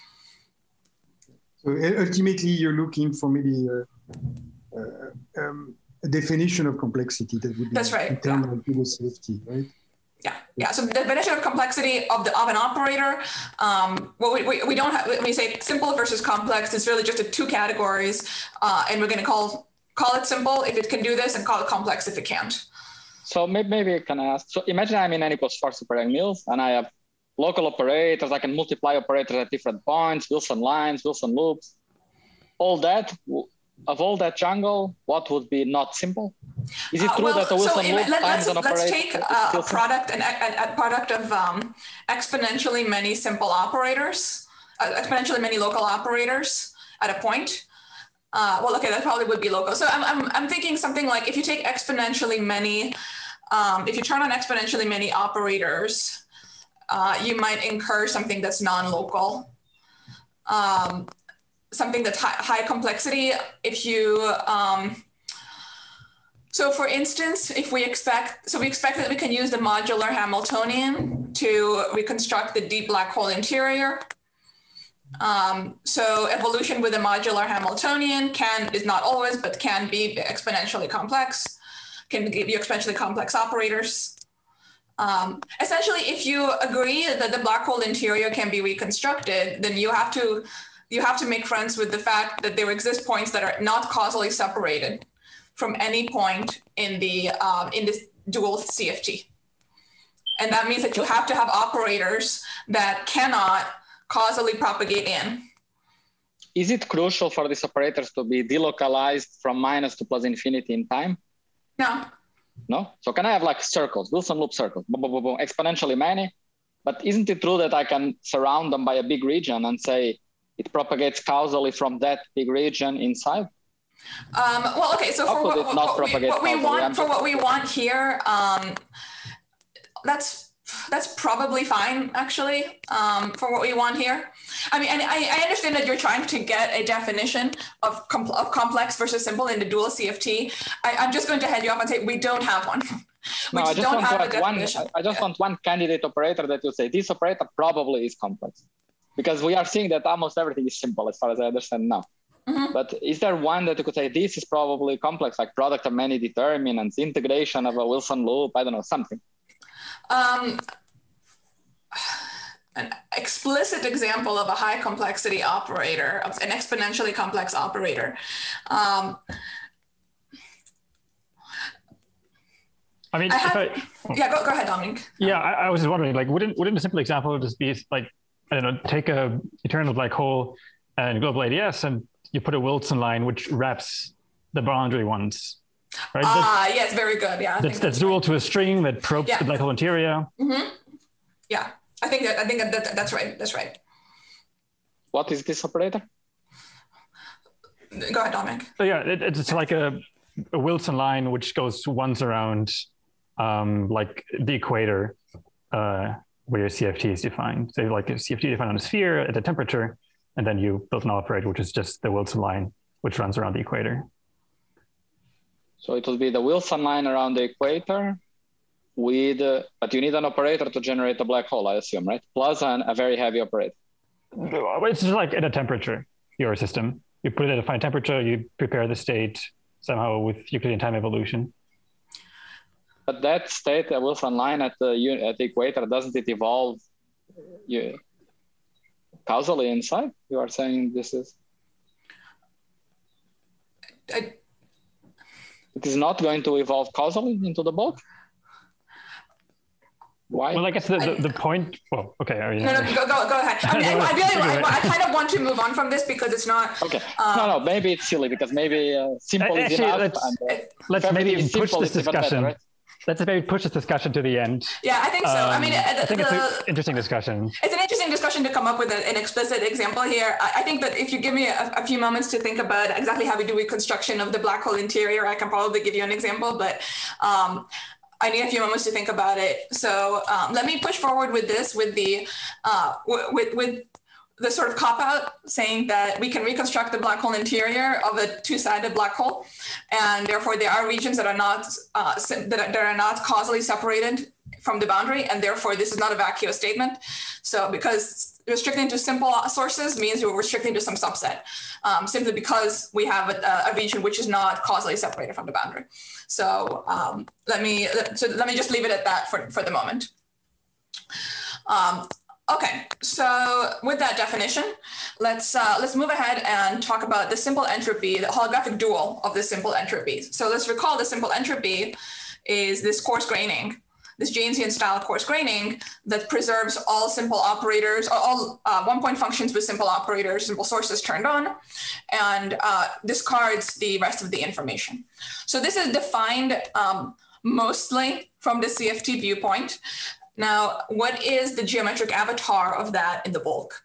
So ultimately, you're looking for maybe uh, uh, um, a definition of complexity that would be That's right, internal yeah. to the C F T, right? Yeah, yeah. So the definition of complexity of the of an operator, um, well, we, we, we don't have, when we say simple versus complex, it's really just a two categories, uh, and we're going to call call it simple if it can do this, and call it complex if it can't. So maybe, maybe I can ask. So imagine I'm in n equals four super mills, and I have local operators. I can multiply operators at different points, Wilson lines, Wilson loops, all that. Of all that jungle, what would be not simple? Is it uh, true well, that the Wilson so loop let, times let's, an operator? Let's take uh, a product, an, a, a product of um, exponentially many simple operators, uh, exponentially many local operators at a point. Uh, well, okay, that probably would be local. So I'm, I'm, I'm thinking something like if you take exponentially many, um, if you turn on exponentially many operators, uh, you might incur something that's non-local. Um, something that's high, high complexity. If you, um, so for instance, if we expect, so we expect that we can use the modular Hamiltonian to reconstruct the deep black hole interior. Um, so evolution with a modular Hamiltonian can, is not always, but can be exponentially complex, can give you exponentially complex operators. Um, essentially, if you agree that the black hole interior can be reconstructed, then you have to you have to make friends with the fact that there exist points that are not causally separated from any point in the um, in this dual C F T. And that means that you have to have operators that cannot causally propagate in. Is it crucial for these operators to be delocalized from minus to plus infinity in time? No. No? So can I have like circles, Wilson loop circles, boom, boom, boom, boom, exponentially many? But isn't it true that I can surround them by a big region and say it propagates causally from that big region inside? Um, well, okay, so for what, what, what, we, what we want, for what we want here, um, that's that's probably fine, actually, um, for what we want here. I mean, and I, I understand that you're trying to get a definition of, com of complex versus simple in the dual C F T. I, I'm just going to head you off and say we don't have one. We no, just I just don't want have like a one. definition. I just yeah. want one candidate operator that you say this operator probably is complex, because we are seeing that almost everything is simple as far as I understand now. Mm-hmm. But is there one that you could say this is probably complex, like product of many determinants, integration of a Wilson loop? I don't know, something. Um, an explicit example of a high complexity operator, of an exponentially complex operator. Um, I mean, I have, if I, yeah, go, go ahead, Dominic. Yeah, I, I was just wondering, like, wouldn't wouldn't a simple example just be like, I don't know, take a eternal black hole and global A D S, and you put a Wilson line which wraps the boundary ones, right? Ah, uh, yes, very good. Yeah, that's I think that's, that's dual right. to a string that probes yeah. the black hole interior. Mm-hmm. Yeah, I think that I think that, that that's right. That's right. What is this operator? Go ahead, Dominic. So yeah, it, it's like a, a Wilson line which goes once around, um, like the equator, uh, where your C F T is defined. So like a C F T defined on a sphere at a temperature, and then you build an operator which is just the Wilson line which runs around the equator. So it will be the Wilson line around the equator with, uh, but you need an operator to generate a black hole, I assume, right? Plus an, a very heavy operator. It's just like at a temperature, your system. You put it at a fine temperature, you prepare the state somehow with Euclidean time evolution. But that state, a Wilson line at the at the equator, doesn't it evolve you, causally inside? You are saying this is... I, it is not going to evolve causally into the bulk? Why? Well, I guess the, the, the point, well, okay. Are you no, no, go, go, go ahead. I, mean, I, I really, I, I kind of want to move on from this because it's not. Okay. Um, no, no, maybe it's silly because maybe uh, simple actually, is enough. Let's, and, uh, let's maybe push simple, this discussion. better, right? Let's maybe push this discussion to the end. Yeah, I think so. Um, I mean, the, I think the, it's an interesting discussion. It's an interesting discussion to come up with a, an explicit example here. I, I think that if you give me a, a few moments to think about exactly how we do reconstruction of the black hole interior, I can probably give you an example, but um, I need a few moments to think about it. So um, let me push forward with this, with the uh, with with. the sort of cop-out saying that we can reconstruct the black hole interior of a two-sided black hole, and therefore there are regions that are not uh, that, are, that are not causally separated from the boundary, and therefore this is not a vacuous statement. So because restricting to simple sources means we're restricting to some subset, um, simply because we have a, a region which is not causally separated from the boundary. So um, let me so let me just leave it at that for, for the moment. Um, Okay, so with that definition, let's uh, let's move ahead and talk about the simple entropy, the holographic dual of the simple entropy. So let's recall the simple entropy is this coarse graining, this Jaynesian style coarse graining that preserves all simple operators, all uh, one-point functions with simple operators, simple sources turned on, and uh, discards the rest of the information. So this is defined um, mostly from the C F T viewpoint. Now, what is the geometric avatar of that in the bulk?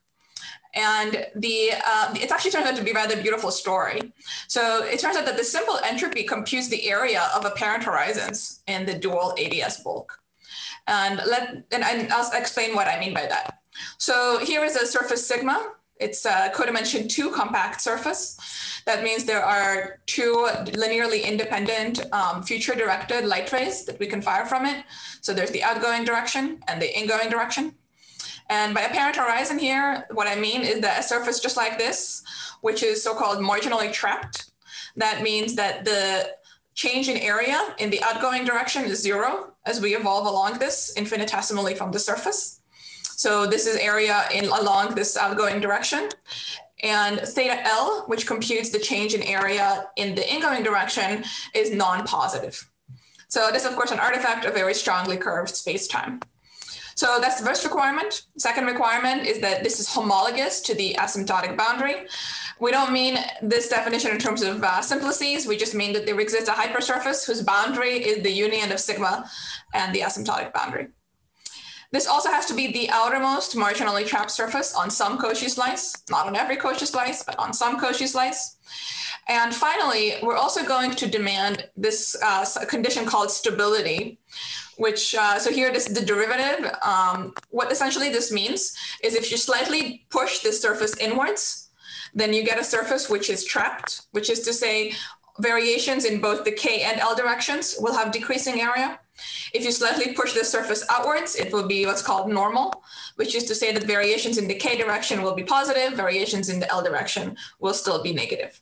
And the uh, it actually turns out to be a rather beautiful story. So it turns out that the simple entropy computes the area of apparent horizons in the dual A D S bulk. And let and I'll explain what I mean by that. So here is a surface sigma. It's a codimension two compact surface. That means there are two linearly independent um, future-directed light rays that we can fire from it. So there's the outgoing direction and the ingoing direction. And by apparent horizon here, what I mean is that a surface just like this, which is so-called marginally trapped, that means that the change in area in the outgoing direction is zero as we evolve along this infinitesimally from the surface. So this is area in along this outgoing direction. And theta L, which computes the change in area in the ingoing direction, is non-positive. So this is, of course, an artifact of very strongly curved space-time. So that's the first requirement. Second requirement is that this is homologous to the asymptotic boundary. We don't mean this definition in terms of uh, simplices. We just mean that there exists a hypersurface whose boundary is the union of sigma and the asymptotic boundary. This also has to be the outermost marginally trapped surface on some Cauchy slice, not on every Cauchy slice, but on some Cauchy slice. And finally, we're also going to demand this uh, condition called stability, which, uh, so here this is the derivative. Um, what essentially this means is if you slightly push this surface inwards, then you get a surface which is trapped, which is to say variations in both the K and L directions will have decreasing area. If you slightly push the surface outwards, it will be what's called normal, which is to say that variations in the K direction will be positive, variations in the L direction will still be negative.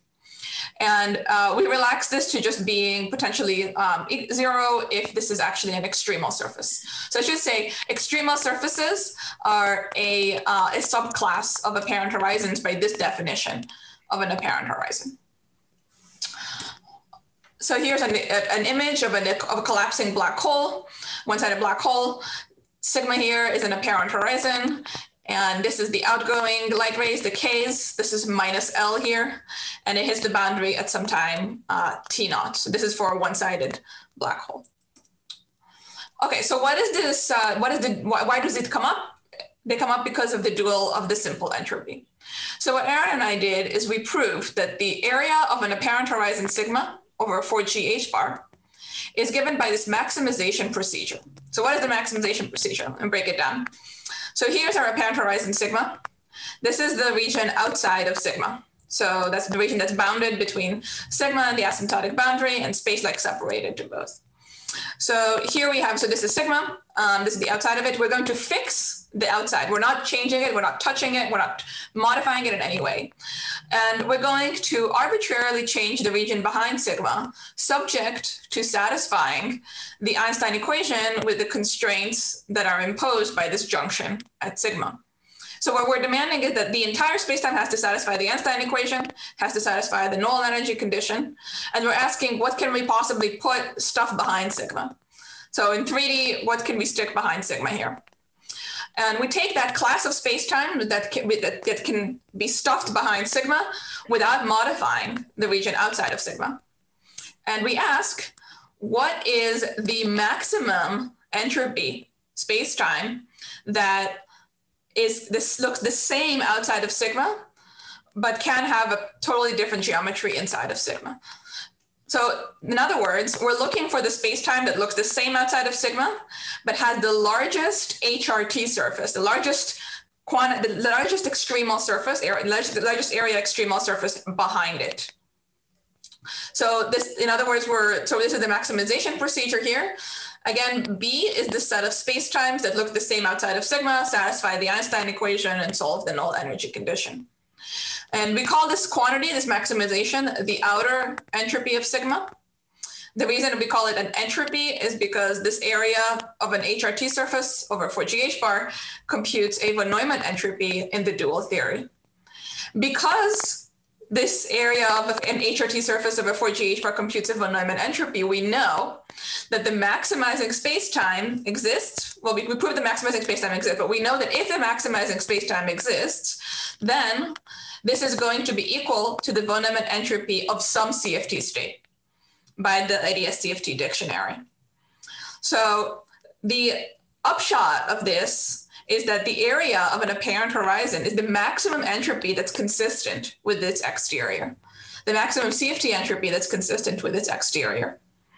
And uh, we relax this to just being potentially um, zero if this is actually an extremal surface. So I should say extremal surfaces are a, uh, a subclass of apparent horizons by this definition of an apparent horizon. So here's an, an image of, an, of a collapsing black hole, one-sided black hole. Sigma here is an apparent horizon. And this is the outgoing light rays, the Ks. This is minus L here. And it hits the boundary at some time uh, T naught. So this is for a one-sided black hole. Okay, so what is this? Uh, what is the, why, why does it come up? They come up because of the dual of the simple entropy. So what Aaron and I did is we proved that the area of an apparent horizon sigma over four G H bar is given by this maximization procedure. So what is the maximization procedure? And break it down. So here's our apparent horizon sigma. This is the region outside of sigma. So that's the region that's bounded between sigma and the asymptotic boundary and space-like separated to both. So here we have, so this is sigma, um, this is the outside of it. We're going to fix the outside. We're not changing it, we're not touching it, we're not modifying it in any way. And we're going to arbitrarily change the region behind sigma, subject to satisfying the Einstein equation with the constraints that are imposed by this junction at sigma. So what we're demanding is that the entire spacetime has to satisfy the Einstein equation, has to satisfy the null energy condition. And we're asking, what can we possibly put stuff behind sigma? So in three D, what can we stick behind sigma here? And we take that class of spacetime that can, that, that can be stuffed behind sigma without modifying the region outside of sigma. And we ask, what is the maximum entropy space-time that is this looks the same outside of sigma, but can have a totally different geometry inside of sigma. So in other words, we're looking for the space-time that looks the same outside of sigma, but has the largest H R T surface, the largest quanti the largest extremal surface, area, the largest area extremal surface behind it. So this, in other words, we're, so this is the maximization procedure here. Again, B is the set of spacetimes that look the same outside of sigma, satisfy the Einstein equation, and solve the null energy condition. And we call this quantity, this maximization, the outer entropy of sigma. The reason we call it an entropy is because this area of an H R T surface over four G H bar computes a von Neumann entropy in the dual theory. Because this area of an H R T surface over four G H bar computes a von Neumann entropy, we know that the maximizing spacetime exists. Well, we, we proved the maximizing spacetime exists, but we know that if the maximizing spacetime exists, then this is going to be equal to the von Neumann entropy of some C F T state by the I D S C F T dictionary. So the upshot of this is that the area of an apparent horizon is the maximum entropy that's consistent with its exterior, the maximum C F T entropy that's consistent with its exterior.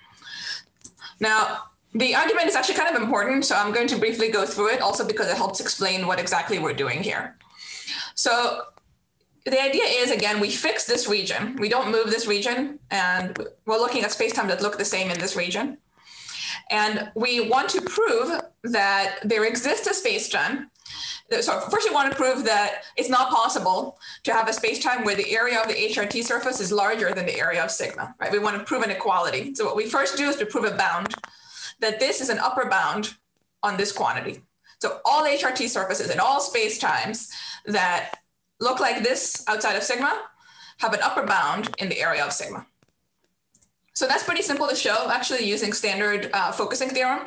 Now, the argument is actually kind of important, so I'm going to briefly go through it also because it helps explain what exactly we're doing here. So the idea is, again, we fix this region. We don't move this region, and we're looking at spacetime that look the same in this region. And we want to prove that there exists a spacetime. So first we want to prove that it's not possible to have a spacetime where the area of the H R T surface is larger than the area of sigma, right? We want to prove an equality. So what we first do is to prove a bound, that this is an upper bound on this quantity. So all H R T surfaces and all spacetimes that look like this outside of sigma have an upper bound in the area of sigma. So that's pretty simple to show, actually, using standard uh, focusing theorem.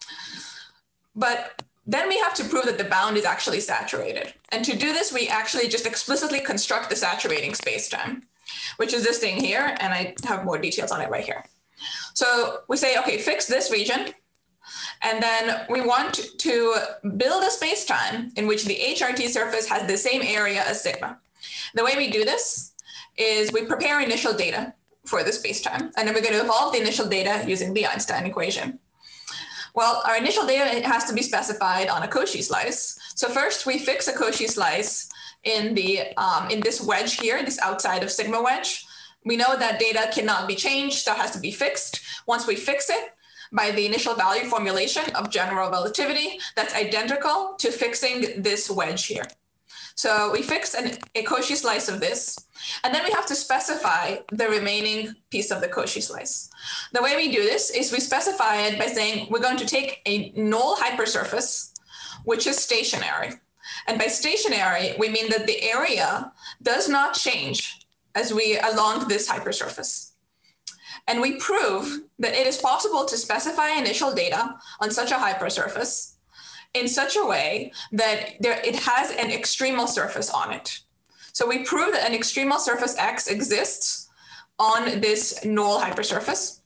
But then we have to prove that the bound is actually saturated. And to do this, we actually just explicitly construct the saturating spacetime, which is this thing here, and I have more details on it right here. So we say, okay, fix this region, and then we want to build a spacetime in which the H R T surface has the same area as sigma. The way we do this is we prepare initial data for the spacetime, and then we're going to evolve the initial data using the Einstein equation. Well, our initial data, it has to be specified on a Cauchy slice. So first we fix a Cauchy slice in, the, um, in this wedge here, this outside of sigma wedge. We know that data cannot be changed, so it has to be fixed. Once we fix it by the initial value formulation of general relativity, that's identical to fixing this wedge here. So we fix an, a Cauchy slice of this, and then we have to specify the remaining piece of the Cauchy slice. The way we do this is we specify it by saying we're going to take a null hypersurface, which is stationary. And by stationary, we mean that the area does not change as we along this hypersurface. And we prove that it is possible to specify initial data on such a hypersurface in such a way that there, it has an extremal surface on it. So we prove that an extremal surface X exists on this null hypersurface.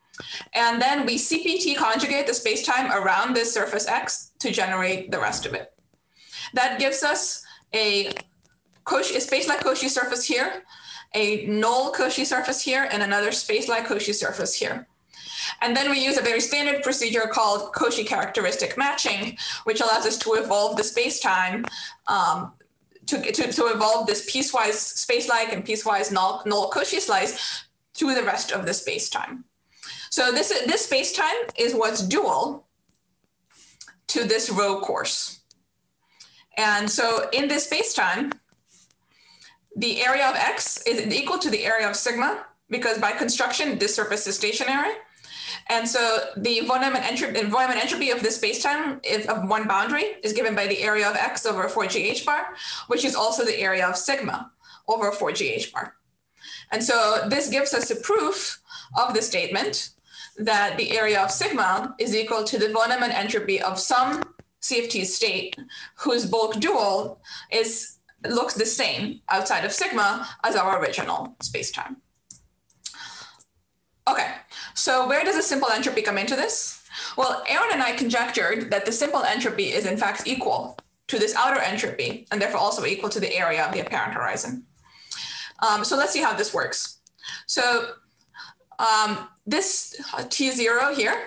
And then we C P T conjugate the spacetime around this surface X to generate the rest of it. That gives us a, Cauchy, a space-like Cauchy surface here, a null Cauchy surface here, and another space-like Cauchy surface here. And then we use a very standard procedure called Cauchy characteristic matching, which allows us to evolve the spacetime um, to, to, to evolve this piecewise space-like and piecewise null, null Cauchy slice to the rest of the spacetime. So this, this spacetime is what's dual to this row course. And so in this spacetime, the area of X is equal to the area of sigma, because by construction, this surface is stationary. And so the von Neumann entropy, von Neumann entropy of this spacetime is of one boundary is given by the area of X over four G H bar, which is also the area of sigma over four G H bar. And so this gives us a proof of the statement that the area of sigma is equal to the von Neumann entropy of some C F T state whose bulk dual is looks the same outside of sigma as our original spacetime. Okay, So where does the simple entropy come into this? Well, Aaron and I conjectured that the simple entropy is in fact equal to this outer entropy, and therefore also equal to the area of the apparent horizon. Um, so let's see how this works. So um, this T zero here,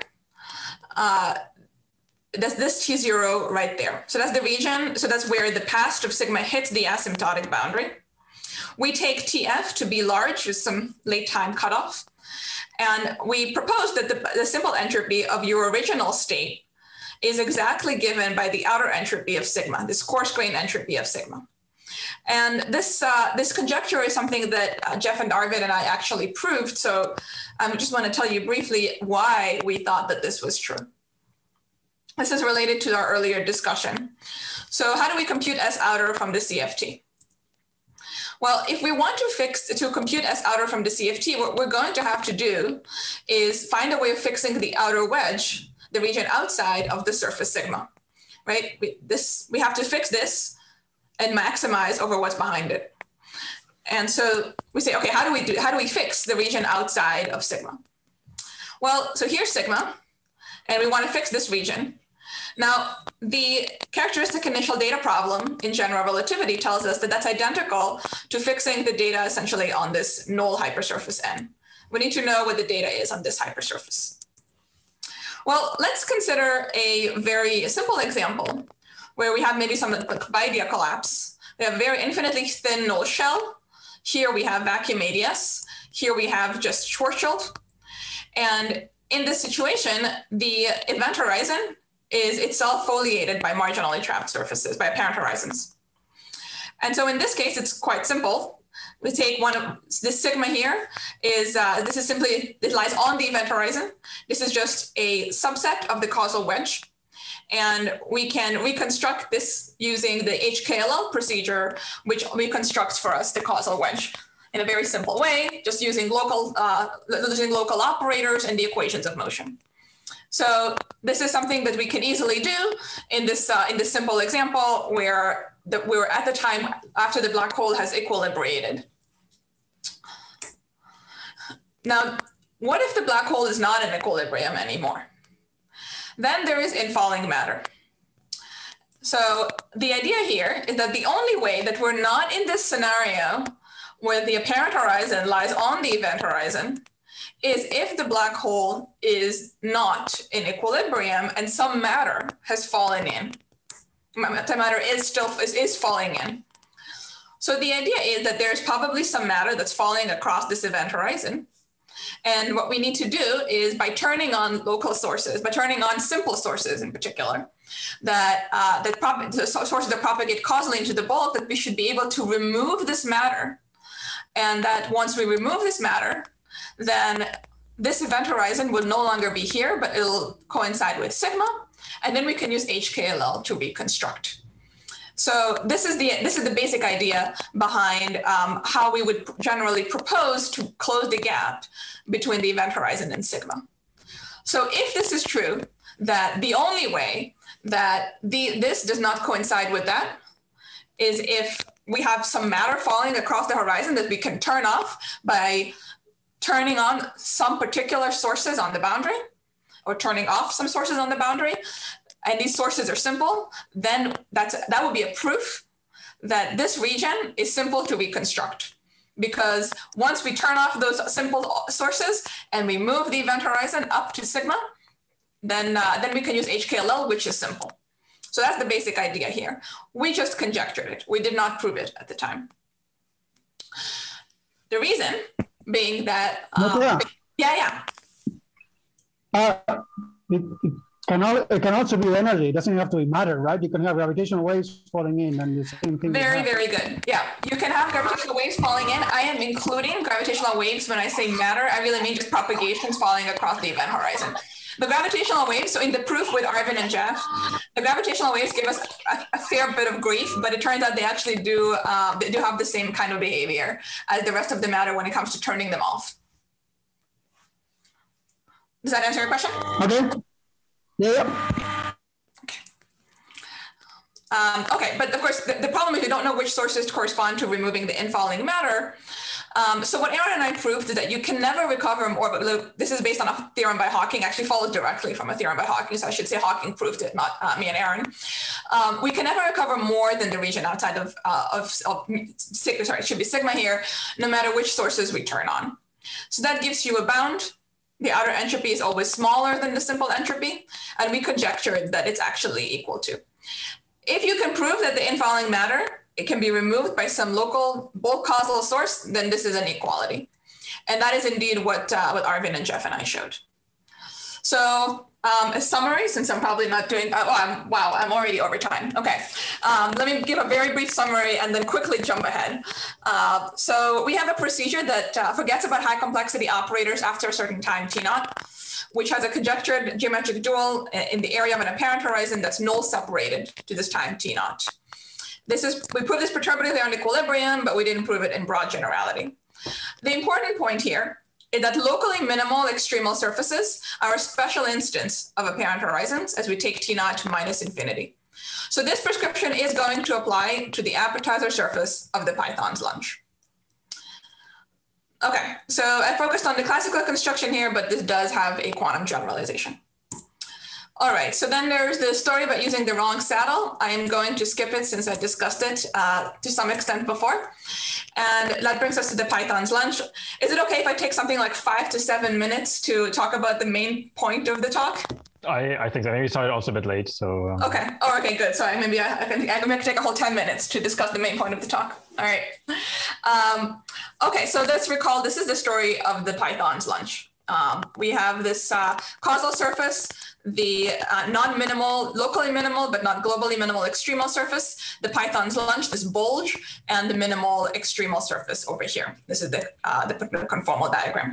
uh, that's this T zero right there. So that's the region, so that's where the past of sigma hits the asymptotic boundary. We take T F to be large with some late time cutoff. And we propose that the, the simple entropy of your original state is exactly given by the outer entropy of sigma, this coarse grain entropy of sigma. And this, uh, this conjecture is something that uh, Jeff and Arvid and I actually proved. So I just want to tell you briefly why we thought that this was true. This is related to our earlier discussion. So how do we compute S outer from the C F T? Well, if we want to fix to compute S outer from the C F T, what we're going to have to do is find a way of fixing the outer wedge, the region outside of the surface sigma, right? We, this, we have to fix this and maximize over what's behind it. And so we say, okay, how do we do, how do we fix the region outside of sigma? Well, so here's sigma, and we want to fix this region. Now, the characteristic initial data problem in general relativity tells us that that's identical to fixing the data essentially on this null hypersurface N. We need to know what the data is on this hypersurface. Well, let's consider a very simple example where we have maybe some Bayesian collapse. We have a very infinitely thin null shell. Here we have vacuum A D S. Here we have just Schwarzschild. And in this situation, the event horizon is itself foliated by marginally trapped surfaces, by apparent horizons. And so in this case, it's quite simple. We take one of this sigma here is, uh, this is simply, it lies on the event horizon. This is just a subset of the causal wedge. And we can reconstruct this using the H K L L procedure, which reconstructs for us the causal wedge in a very simple way, just using local, uh, using local operators and the equations of motion. So this is something that we can easily do in this, uh, in this simple example where the, we're at the time after the black hole has equilibrated. Now, what if the black hole is not in equilibrium anymore? Then there is infalling matter. So the idea here is that the only way that we're not in this scenario where the apparent horizon lies on the event horizon is if the black hole is not in equilibrium and some matter has fallen in. The matter is still is, is falling in. So the idea is that there's probably some matter that's falling across this event horizon. And what we need to do is by turning on local sources, by turning on simple sources in particular, that, uh, that prop the sources that propagate causally into the bulk, that we should be able to remove this matter. And that once we remove this matter, then this event horizon will no longer be here, but it'll coincide with sigma. And then we can use H K L L to reconstruct. So this is the, this is the basic idea behind um, how we would generally propose to close the gap between the event horizon and sigma. So if this is true, that the only way that the, this does not coincide with that is if we have some matter falling across the horizon that we can turn off by turning on some particular sources on the boundary or turning off some sources on the boundary, and these sources are simple, then that's, that would be a proof that this region is simple to reconstruct. Because once we turn off those simple sources and we move the event horizon up to sigma, then, uh, then we can use H K L L, which is simple. So that's the basic idea here. We just conjectured it. We did not prove it at the time. The reason being that, um, yeah, yeah. Uh, it, it, can al it can also be energy. It doesn't have to be matter, right? You can have gravitational waves falling in and the same thing. Very, very good. Yeah, you can have gravitational waves falling in. I am including gravitational waves when I say matter. I really mean just propagations falling across the event horizon. The gravitational waves, so in the proof with Arvid and Jeff, the gravitational waves give us a, a fair bit of grief, but it turns out they actually do, uh, they do have the same kind of behavior as the rest of the matter when it comes to turning them off. Does that answer your question? Okay. Yeah. Okay. Um, okay, but of course, the, the problem is we don't know which sources correspond to removing the infalling matter. Um, so what Aaron and I proved is that you can never recover more, but this is based on a theorem by Hawking, actually follows directly from a theorem by Hawking, so I should say Hawking proved it, not uh, me and Aaron. Um, we can never recover more than the region outside of, uh, of, of sigma, sorry, it should be sigma here, no matter which sources we turn on. So that gives you a bound. The outer entropy is always smaller than the simple entropy, and we conjecture that it's actually equal to. If you can prove that the infalling matter, it can be removed by some local bulk causal source, then this is an equality. And that is indeed what, uh, what Arvin and Jeff and I showed. So um, a summary, since I'm probably not doing, uh, oh, I'm, wow, I'm already over time. Okay, um, let me give a very brief summary and then quickly jump ahead. Uh, so we have a procedure that uh, forgets about high complexity operators after a certain time T naught, which has a conjectured geometric dual in the area of an apparent horizon that's null separated to this time T naught. This is, we proved this perturbatively on equilibrium, but we didn't prove it in broad generality. The important point here is that locally minimal extremal surfaces are a special instance of apparent horizons as we take T naught to minus infinity. So this prescription is going to apply to the appetizer surface of the Python's lunch. Okay, so I focused on the classical construction here, but this does have a quantum generalization. All right, so then there's the story about using the wrong saddle. I am going to skip it since I discussed it uh, to some extent before. And that brings us to the Python's lunch. Is it okay if I take something like five to seven minutes to talk about the main point of the talk? I, I think so. Maybe we started also a bit late, so. Um... Okay. Oh, okay, good. Sorry. Maybe I, I can. I can take a whole ten minutes to discuss the main point of the talk. All right. Um, okay. So let's recall. This is the story of the Python's lunch. Um, we have this uh, causal surface, the uh, non-minimal, locally minimal, but not globally minimal extremal surface, the Python's lunch, this bulge, and the minimal extremal surface over here. This is the, uh, the, the conformal diagram.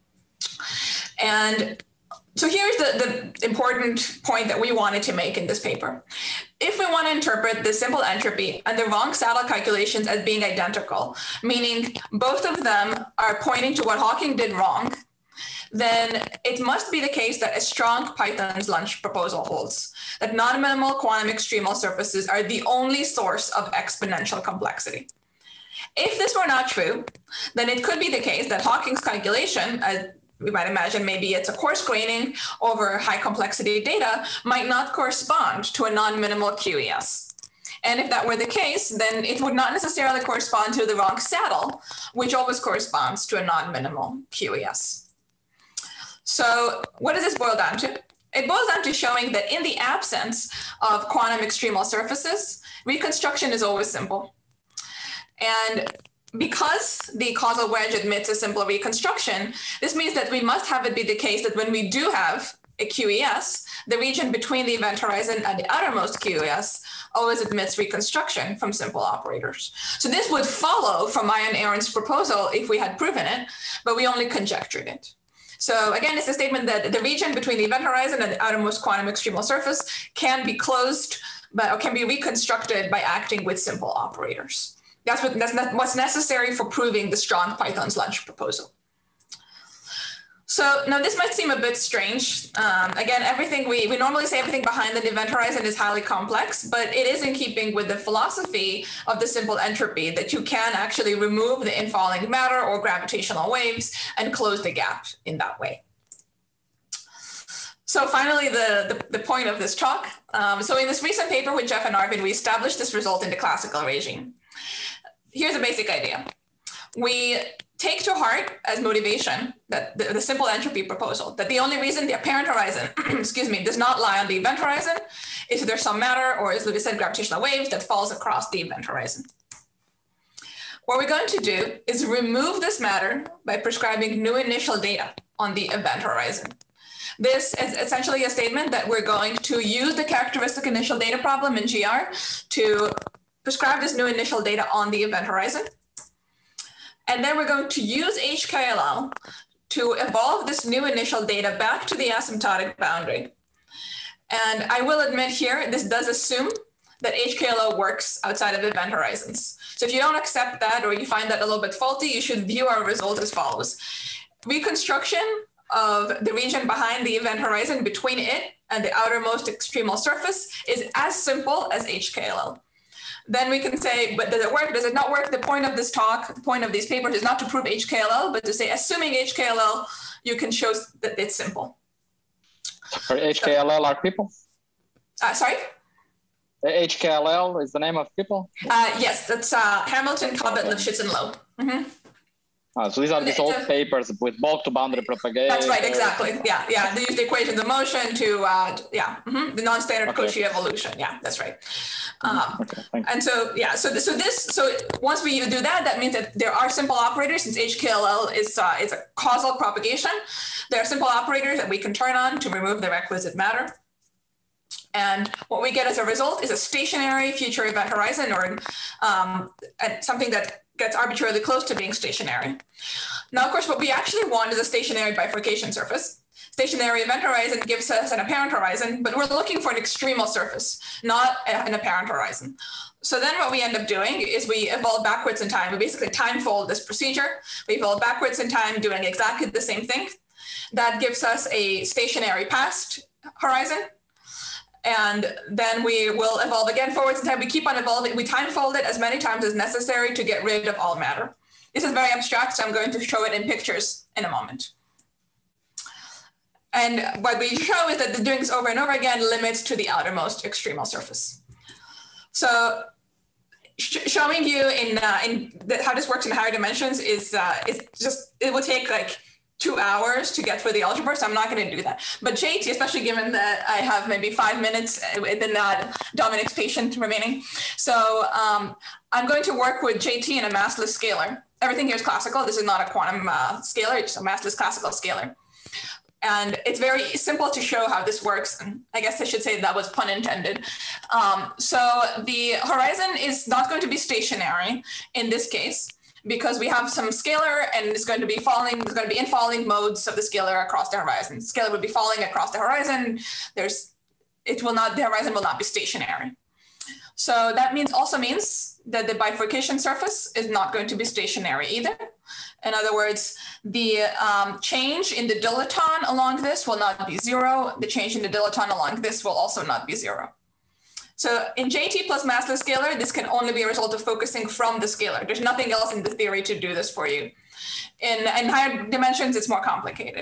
And so here's the, the important point that we wanted to make in this paper. If we want to interpret the simple entropy and the wrong saddle calculations as being identical, meaning both of them are pointing to what Hawking did wrong, then it must be the case that a strong Python's lunch proposal holds, that non-minimal quantum extremal surfaces are the only source of exponential complexity. If this were not true, then it could be the case that Hawking's calculation, as we might imagine maybe it's a coarse graining over high complexity data, might not correspond to a non-minimal Q E S. And if that were the case, then it would not necessarily correspond to the wrong saddle, which always corresponds to a non-minimal Q E S. So what does this boil down to? It boils down to showing that in the absence of quantum extremal surfaces, reconstruction is always simple. And because the causal wedge admits a simple reconstruction, this means that we must have it be the case that when we do have a Q E S, the region between the event horizon and the outermost Q E S always admits reconstruction from simple operators. So this would follow from my and Aaron's proposal if we had proven it, but we only conjectured it. So again, it's a statement that the region between the event horizon and the outermost quantum extremal surface can be closed, but or can be reconstructed by acting with simple operators. That's, what, that's not what's necessary for proving the strong Python's lunch proposal. So now this might seem a bit strange. Um, again, everything we, we normally say everything behind the event horizon is highly complex, but it is in keeping with the philosophy of the simple entropy that you can actually remove the infalling matter or gravitational waves and close the gap in that way. So finally, the, the, the point of this talk. Um, so in this recent paper with Jeff and Arvin, we established this result in the classical regime. Here's a basic idea. We take to heart as motivation that the, the simple entropy proposal, that the only reason the apparent horizon, excuse me, does not lie on the event horizon is if there's some matter, or as Louis said, gravitational waves that falls across the event horizon. What we're going to do is remove this matter by prescribing new initial data on the event horizon. This is essentially a statement that we're going to use the characteristic initial data problem in G R to prescribe this new initial data on the event horizon. And then we're going to use H K L L to evolve this new initial data back to the asymptotic boundary. And I will admit here, this does assume that H K L L works outside of event horizons. So if you don't accept that, or you find that a little bit faulty, you should view our result as follows. Reconstruction of the region behind the event horizon between it and the outermost extremal surface is as simple as H K L L. then we can say, but does it work? Does it not work? The point of this talk, the point of these papers is not to prove H K L L, but to say, assuming H K L L, you can show that it's simple. For H K L L are people? Uh, sorry? H K L L is the name of people? Uh, yes, that's uh, Hamilton, Cobbett, Lifshitz, and Loeb. Mm-hmm. Ah, so these are these old papers with bulk to boundary propagation. That's right, exactly. Yeah, yeah. They use the equations of motion to, uh, yeah, mm-hmm. the non-standard okay. Cauchy evolution. Yeah, that's right. Um, okay, and so, yeah, so, so this, so once we do that, that means that there are simple operators, since H K L L is, uh, is a causal propagation. There are simple operators that we can turn on to remove the requisite matter. And what we get as a result is a stationary future event horizon, or um, something that gets arbitrarily close to being stationary. Now, of course, what we actually want is a stationary bifurcation surface. Stationary event horizon gives us an apparent horizon, but we're looking for an extremal surface, not an apparent horizon. So then what we end up doing is we evolve backwards in time. We basically time fold this procedure. We evolve backwards in time doing exactly the same thing. That gives us a stationary past horizon. And then we will evolve again forwards in time. We keep on evolving. We time fold it as many times as necessary to get rid of all matter. This is very abstract, so I'm going to show it in pictures in a moment. And what we show is that the doing this over and over again limits to the outermost extremal surface. So sh showing you in, uh, in the, how this works in higher dimensions is, uh, is just, it will take like two hours to get through the algebra, so I'm not going to do that. But J T, especially given that I have maybe five minutes and not Dominic's patient remaining. So um, I'm going to work with J T in a massless scalar. Everything here is classical. This is not a quantum uh, scalar, it's a massless classical scalar. And it's very simple to show how this works. And I guess I should say that was pun intended. Um, so the horizon is not going to be stationary in this case, because we have some scalar and it's going to be falling, there's going to be infalling modes of the scalar across the horizon. Scalar would be falling across the horizon. There's, it will not, the horizon will not be stationary. So that means also means that the bifurcation surface is not going to be stationary either. In other words, the um, change in the dilaton along this will not be zero. The change in the dilaton along this will also not be zero. So in J T plus massless scalar, this can only be a result of focusing from the scalar. There's nothing else in the theory to do this for you. In, in higher dimensions, it's more complicated.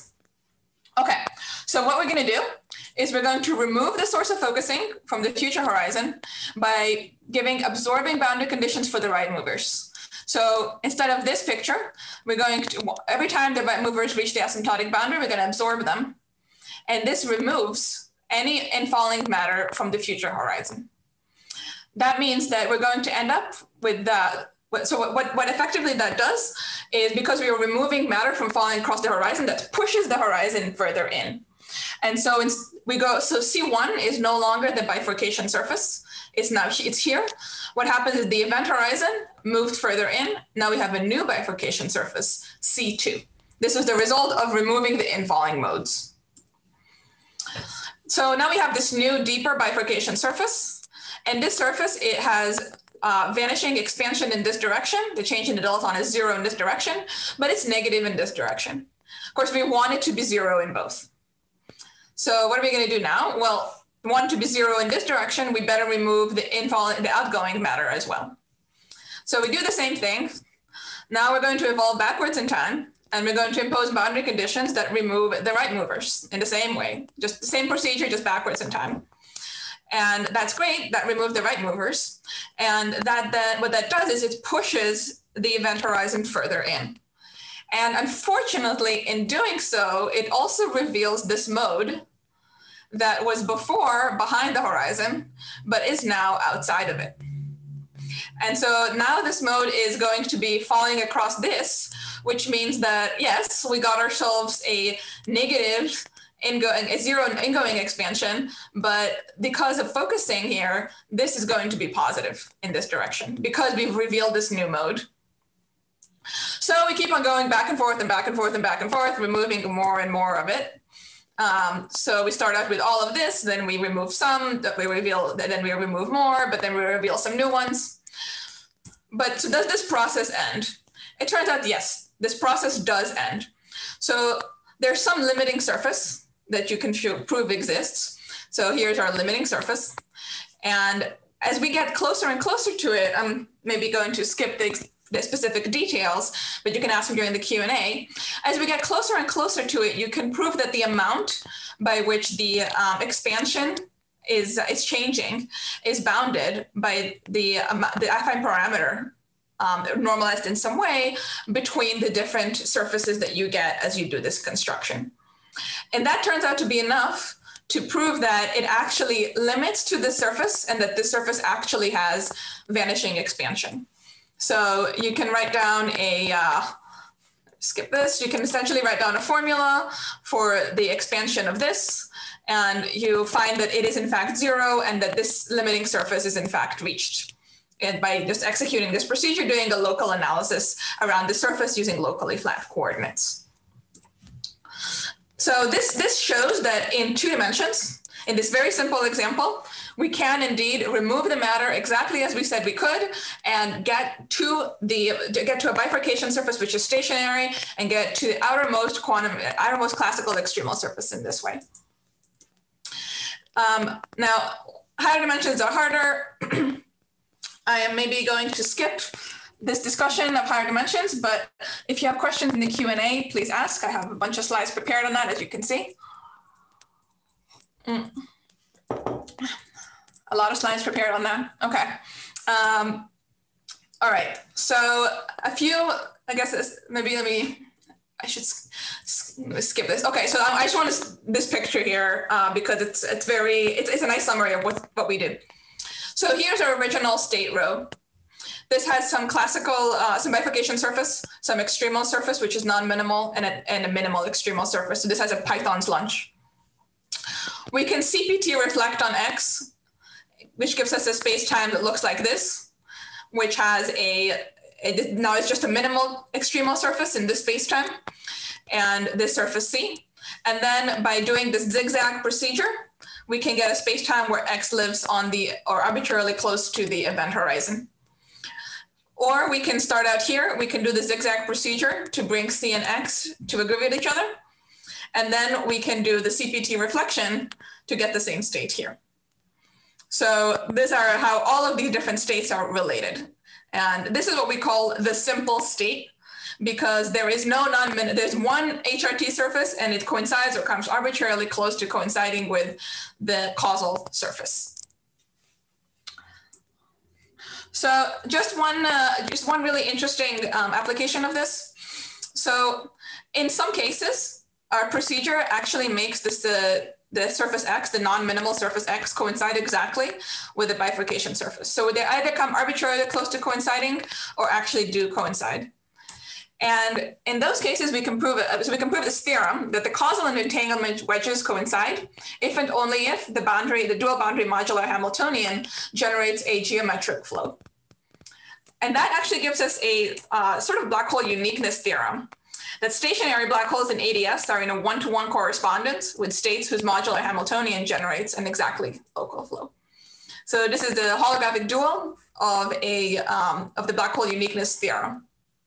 Okay, so what we're going to do is we're going to remove the source of focusing from the future horizon by giving absorbing boundary conditions for the right movers. So instead of this picture, we're going to, every time the right movers reach the asymptotic boundary, we're going to absorb them. And this removes any infalling matter from the future horizon. That means that we're going to end up with the, so what, what effectively that does is, because we are removing matter from falling across the horizon, that pushes the horizon further in. And so it's, we go, so C one is no longer the bifurcation surface. It's now, it's here. What happens is the event horizon moved further in. Now we have a new bifurcation surface, C two. This is the result of removing the infalling modes. So now we have this new deeper bifurcation surface. And this surface, it has uh, vanishing expansion in this direction. The change in the dilaton is zero in this direction, but it's negative in this direction. Of course, we want it to be zero in both. So what are we going to do now? Well, we want it to be zero in this direction. We better remove the infalling, the outgoing matter as well. So we do the same thing. Now we're going to evolve backwards in time, and we're going to impose boundary conditions that remove the right movers in the same way, just the same procedure, just backwards in time. And that's great, that removes the right movers. And that then, what that does is it pushes the event horizon further in. And unfortunately, in doing so, it also reveals this mode that was before behind the horizon, but is now outside of it. And so now this mode is going to be falling across this, which means that, yes, we got ourselves a negative ingoing, a zero ingoing expansion, but because of focusing here, this is going to be positive in this direction because we've revealed this new mode. So we keep on going back and forth and back and forth and back and forth, removing more and more of it. Um, so we start out with all of this, then we remove some, that we reveal, then we remove more, but then we reveal some new ones. But so does this process end? It turns out, yes, this process does end. So there's some limiting surface that you can show, prove exists. So here's our limiting surface. And as we get closer and closer to it, I'm maybe going to skip the, the specific details, but you can ask them during the Q and A. As we get closer and closer to it, you can prove that the amount by which the um, expansion is, is changing is bounded by the, um, the affine parameter um, normalized in some way between the different surfaces that you get as you do this construction. And that turns out to be enough to prove that it actually limits to the surface and that the surface actually has vanishing expansion. So you can write down a, uh, skip this, you can essentially write down a formula for the expansion of this, and you find that it is in fact zero and that this limiting surface is in fact reached. And by just executing this procedure, doing a local analysis around the surface using locally flat coordinates. So this, this shows that in two dimensions, in this very simple example, we can indeed remove the matter exactly as we said we could and get to the get to a bifurcation surface which is stationary and get to the outermost quantum, outermost classical extremal surface in this way. Um, now, higher dimensions are harder. I am maybe going to skip this discussion of higher dimensions, but if you have questions in the Q and A, please ask. I have a bunch of slides prepared on that, as you can see. Mm. A lot of slides prepared on that. Okay. Um, all right. So a few, I guess this, maybe let me, I should skip this. Okay. So I just want to, this picture here uh, because it's it's very, it's, it's a nice summary of what, what we did. So here's our original state row. This has some classical, uh, some bifurcation surface, some extremal surface, which is non-minimal, and a, and a minimal extremal surface. So this has a Python's lunch. We can C P T reflect on X, which gives us a space-time that looks like this, which has a, a now it's just a minimal extremal surface in this space-time, and this surface C. And then by doing this zigzag procedure, we can get a space-time where X lives on the, or arbitrarily close to the event horizon. Or we can start out here. We can do the zigzag procedure to bring C and X to agree with each other. And then we can do the C P T reflection to get the same state here. So these are how all of these different states are related. And this is what we call the simple state, because there is no non, there's one H R T surface and it coincides or comes arbitrarily close to coinciding with the causal surface. So just one, uh, just one really interesting um, application of this. So in some cases, our procedure actually makes this, uh, the surface X, the non-minimal surface X, coincide exactly with the bifurcation surface. So they either come arbitrarily close to coinciding or actually do coincide. And in those cases, we can prove it. So we can prove this theorem that the causal and entanglement wedges coincide if and only if the boundary, the dual boundary modular Hamiltonian generates a geometric flow. And that actually gives us a uh, sort of black hole uniqueness theorem that stationary black holes in A D S are in a one-to-one correspondence with states whose modular Hamiltonian generates an exactly local flow. So this is the holographic dual of a um, of the black hole uniqueness theorem.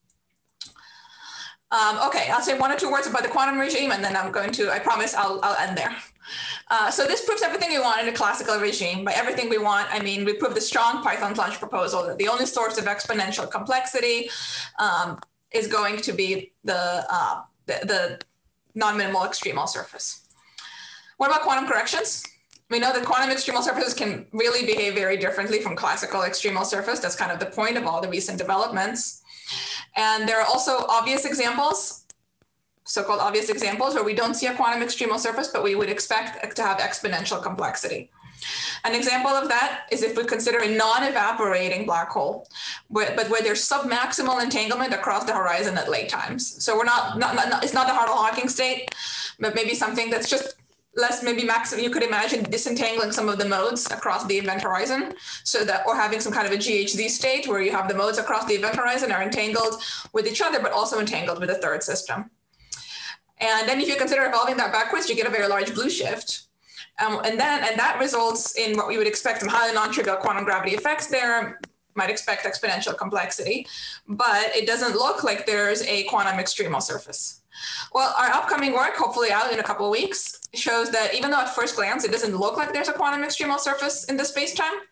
Um, okay, I'll say one or two words about the quantum regime, and then I'm going to, I promise I'll, I'll end there. Uh, so this proves everything we want in a classical regime. By everything we want, I mean, we prove the strong Python's lunch proposal that the only source of exponential complexity um, is going to be the, uh, the, the non-minimal extremal surface. What about quantum corrections? We know that quantum extremal surfaces can really behave very differently from classical extremal surface. That's kind of the point of all the recent developments. And there are also obvious examples, so-called obvious examples, where we don't see a quantum extremal surface, but we would expect to have exponential complexity. An example of that is if we consider a non-evaporating black hole, but where there's submaximal entanglement across the horizon at late times. So we're not, not, not it's not the Hartle-Hawking state, but maybe something that's just less, maybe maximum, you could imagine disentangling some of the modes across the event horizon, so that, or having some kind of a G H Z state where you have the modes across the event horizon are entangled with each other, but also entangled with a third system. And then if you consider evolving that backwards, you get a very large blue shift. Um, and then, and that results in what we would expect some highly non-trivial quantum gravity effects there, might expect exponential complexity, but it doesn't look like there's a quantum extremal surface. Well, our upcoming work, hopefully out in a couple of weeks, shows that even though at first glance it doesn't look like there's a quantum extremal surface in the space-time,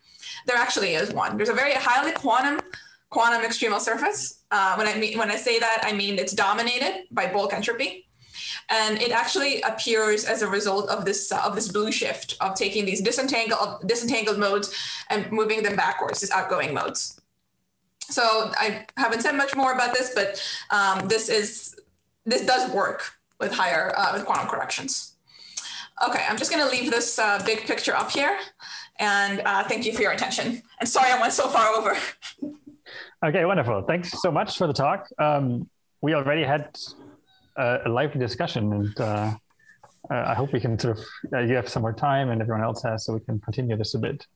There actually is one. There's a very highly quantum quantum extremal surface. Uh, when I mean when I say that, I mean it's dominated by bulk entropy, and it actually appears as a result of this uh, of this blue shift of taking these disentangled disentangled modes and moving them backwards, these outgoing modes. So I haven't said much more about this, but um, this is this does work with higher uh, with quantum corrections. Okay, I'm just going to leave this uh, big picture up here, and uh, thank you for your attention. And sorry I went so far over. Okay, wonderful. Thanks so much for the talk. Um, we already had a, a lively discussion, and uh, uh, I hope we can sort of, uh, you have some more time and everyone else has, so we can continue this a bit.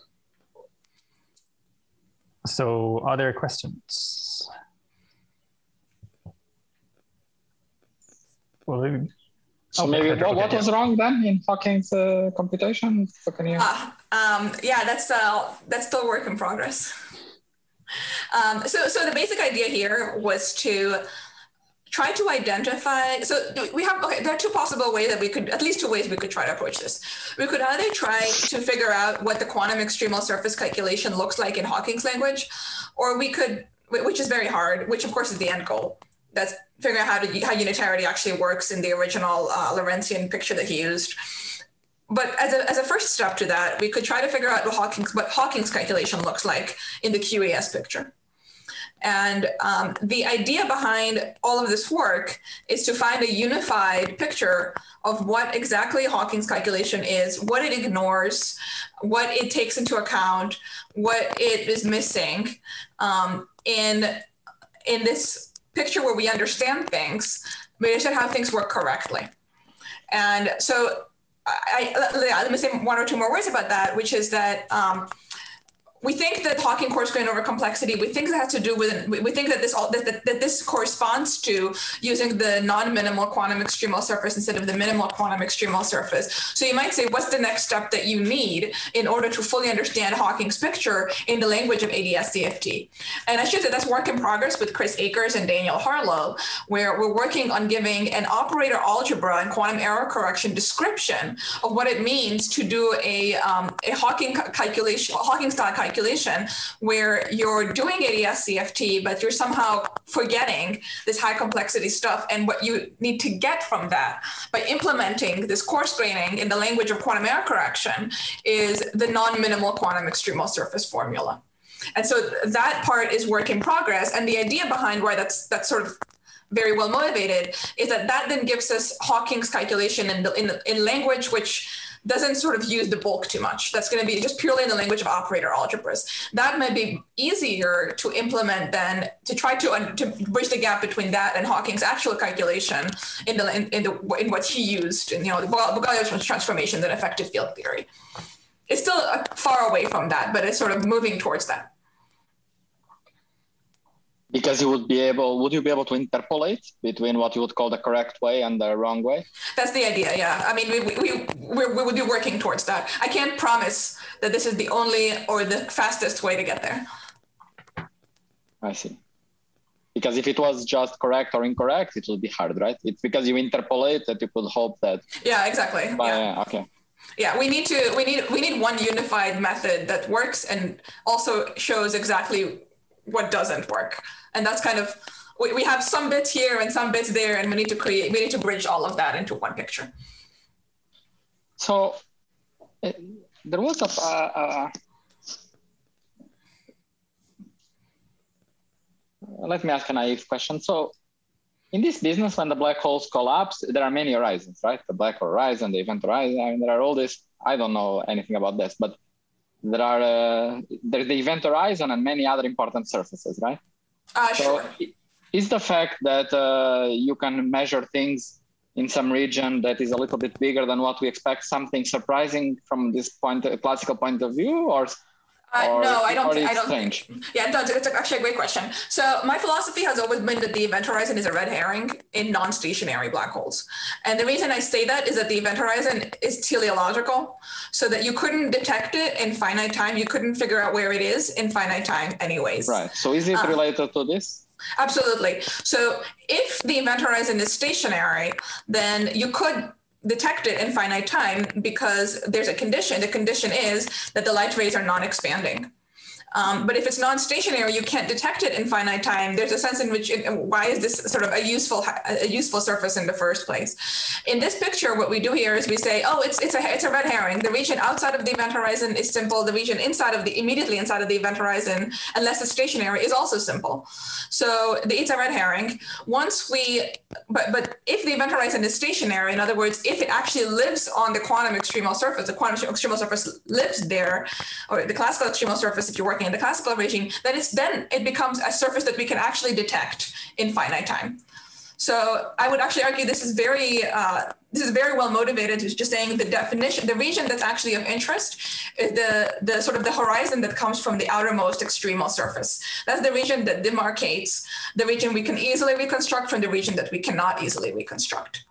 So are there questions? Well, maybe, so maybe what, okay, what yeah. was wrong then in Hawking's uh, computation? So can you... uh, um, yeah, that's, uh, that's still work in progress. Um, so, so the basic idea here was to try to identify, so we have, okay, there are two possible ways that we could, at least two ways we could try to approach this. We could either try to figure out what the quantum extremal surface calculation looks like in Hawking's language, or we could, which is very hard, which of course is the end goal. That's figuring out how, to, how unitarity actually works in the original uh, Lorentzian picture that he used. But as a, as a first step to that, we could try to figure out what Hawking's, what Hawking's calculation looks like in the Q E S picture. And um, the idea behind all of this work is to find a unified picture of what exactly Hawking's calculation is, what it ignores, what it takes into account, what it is missing um, in, in this picture where we understand things, we understand how things work correctly. And so I, I, let me say one or two more words about that, which is that um, we think that Hawking coarse grain over complexity, we think that has to do with, we think that this all that, that, that this corresponds to using the non-minimal quantum extremal surface instead of the minimal quantum extremal surface. So you might say, what's the next step that you need in order to fully understand Hawking's picture in the language of A D S C F T? And I should say that's work in progress with Chris Akers and Daniel Harlow, where we're working on giving an operator algebra and quantum error correction description of what it means to do a, um, a Hawking calculation, Hawking style calculation calculation where you're doing A D S C F T, but you're somehow forgetting this high complexity stuff. And what you need to get from that by implementing this coarse graining in the language of quantum error correction is the non-minimal quantum extremal surface formula. And so that part is work in progress. And the idea behind why that's, that's sort of very well motivated is that that then gives us Hawking's calculation in, the, in, in language which doesn't sort of use the bulk too much. That's going to be just purely in the language of operator algebras. That might be easier to implement than to try to, to bridge the gap between that and Hawking's actual calculation in the in, in the in what he used in, you know, the Bogoliubov transformations and effective field theory. It's still far away from that, but it's sort of moving towards that. Because you would be able, would you be able to interpolate between what you would call the correct way and the wrong way? That's the idea, yeah. I mean, we, we, we, we would be working towards that. I can't promise that this is the only or the fastest way to get there. I see. Because if it was just correct or incorrect, it would be hard, right? It's because you interpolate that you could hope that. Yeah, exactly. By, yeah. Uh, okay. Yeah, we need to, we need, we need one unified method that works and also shows exactly what doesn't work. And that's kind of, we, we have some bits here and some bits there, and we need to create, we need to bridge all of that into one picture. So uh, there was a, uh, uh, let me ask a naive question. So in this business, when the black holes collapse, there are many horizons, right? The black horizon, the event horizon, I mean, there are all this, I don't know anything about this, but there are, uh, there's the event horizon and many other important surfaces, right? Uh, so sure. Is the fact that uh, you can measure things in some region that is a little bit bigger than what we expect something surprising from this point, a classical point of view, or? Uh, or no, I don't. I don't strange? think. Yeah, no, it's actually a great question. So my philosophy has always been that the event horizon is a red herring in non-stationary black holes, and the reason I say that is that the event horizon is teleological, so that you couldn't detect it in finite time. You couldn't figure out where it is in finite time, anyways. Right. So is it um, related to this? Absolutely. So if the event horizon is stationary, then you could detect it in finite time because there's a condition. The condition is that the light rays are non-expanding. Um, but if it's non-stationary, you can't detect it in finite time. There's a sense in which, it, why is this sort of a useful a useful surface in the first place? In this picture, what we do here is we say, oh, it's it's a it's a red herring. The region outside of the event horizon is simple. The region inside of the immediately inside of the event horizon, unless it's stationary, is also simple. So the, it's a red herring. Once we, but but if the event horizon is stationary, in other words, if it actually lives on the quantum extremal surface, the quantum extremal surface lives there, or the classical extremal surface that you're working in the classical regime, then it's then it becomes a surface that we can actually detect in finite time. So I would actually argue this is very uh, this is very well motivated. It's just saying the definition, the region that's actually of interest is the the sort of the horizon that comes from the outermost extremal surface. That's the region that demarcates the region we can easily reconstruct from the region that we cannot easily reconstruct.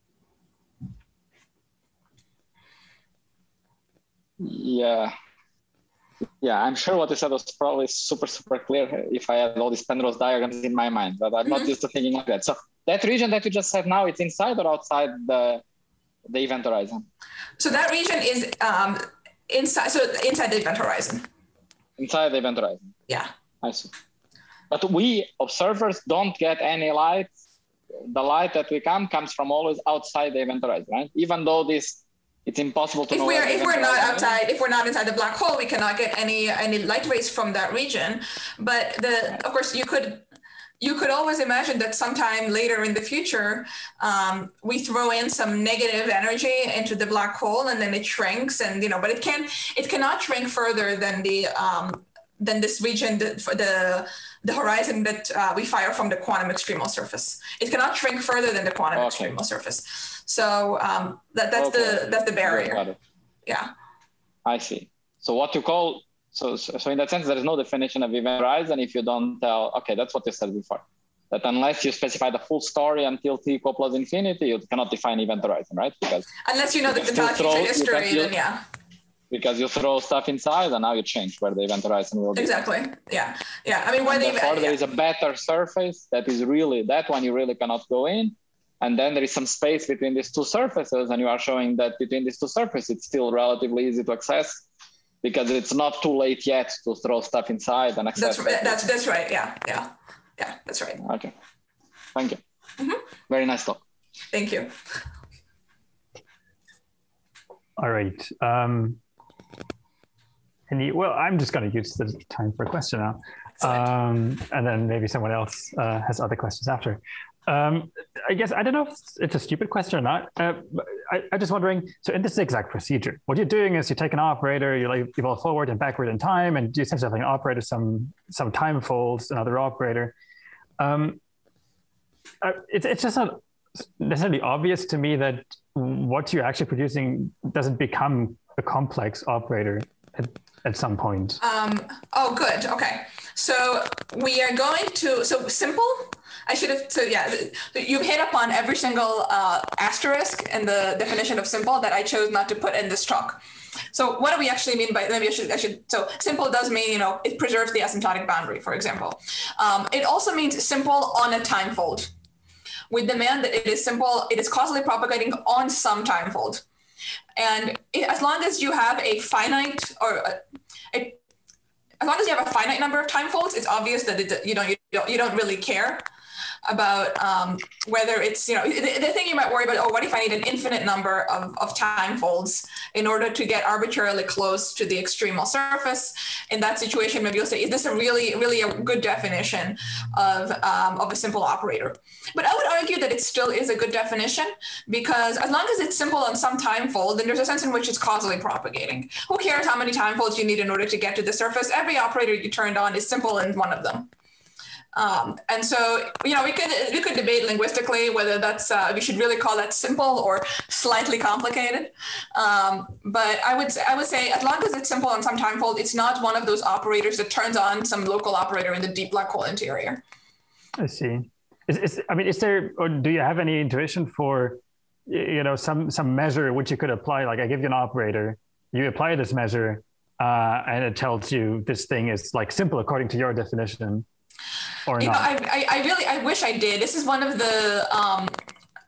Yeah. Yeah, I'm sure what you said was probably super, super clear if I had all these Penrose diagrams in my mind, but I'm not used to thinking like that. So that region that you just said now, it's inside or outside the the event horizon? So that region is um, inside, so inside the event horizon. Inside the event horizon. Yeah. I see. But we observers don't get any light. The light that we come comes from always outside the event horizon, right? Even though this it's impossible to if know. We're, if we're not outside, if we're not inside the black hole, we cannot get any any light rays from that region. But the, of course, you could you could always imagine that sometime later in the future, um, we throw in some negative energy into the black hole, and then it shrinks, and you know, but it can it cannot shrink further than the um, than this region, the the, the horizon that uh, we fire from the quantum extremal surface. It cannot shrink further than the quantum okay. extremal surface. So um, that, that's okay. the that's the barrier. Yeah. I see. So what you call so, so so in that sense, there is no definition of event horizon if you don't tell. Okay, that's what you said before. That unless you specify the full story until t equal plus infinity, you cannot define event horizon, right? Because unless you know the entire future history, you, then yeah. Because you throw stuff inside and now you change where the event horizon will be. Exactly. Yeah. Yeah. I mean, when the therefore, yeah. there is a better surface that is really that one you really cannot go in. And then there is some space between these two surfaces, and you are showing that between these two surfaces, it's still relatively easy to access because it's not too late yet to throw stuff inside and access. That's right. That's, that's right. Yeah. Yeah. Yeah. That's right. Okay. Thank you. Mm-hmm. Very nice talk. Thank you. All right. Um, any, well, I'm just going to use the time for a question now. Um, and then maybe someone else uh, has other questions after. Um, I guess, I don't know if it's a stupid question or not. Uh, but I, I'm just wondering, so in the zigzag procedure, what you're doing is you take an operator, you like evolve forward and backward in time, and you essentially have an operator, some some time folds, another operator. Um, uh, it's, it's just not necessarily obvious to me that what you're actually producing doesn't become a complex operator at, at some point. Um, oh, good. Okay. So we are going to, so simple, I should have, so yeah, you've hit upon every single uh, asterisk in the definition of simple that I chose not to put in this talk. So what do we actually mean by, maybe I should, I should, so simple does mean, you know, it preserves the asymptotic boundary, for example. Um, it also means simple on a time fold. We demand that it is simple, it is causally propagating on some time fold. And it, as long as you have a finite, or a, a, as long as you have a finite number of time folds, it's obvious that it, you, don't, you, don't, you don't really care about um, whether it's, you know, the, the thing you might worry about, oh, what if I need an infinite number of, of time folds in order to get arbitrarily close to the extremal surface? In that situation, maybe you'll say, is this a really, really a good definition of, um, of a simple operator? But I would argue that it still is a good definition, because as long as it's simple on some time fold, then there's a sense in which it's causally propagating. Who cares how many time folds you need in order to get to the surface? Every operator you turned on is simple in one of them. Um, and so, you know, we could we could debate linguistically whether that's uh, we should really call that simple or slightly complicated. Um, but I would say, I would say as long as it's simple on some time fold, it's not one of those operators that turns on some local operator in the deep black hole interior. I see. Is, is I mean, is there, or do you have any intuition for, you know, some some measure which you could apply? Like I give you an operator, you apply this measure, uh, and it tells you this thing is like simple according to your definition. Or you not? know, I, I, I really, I wish I did. This is one of the, um,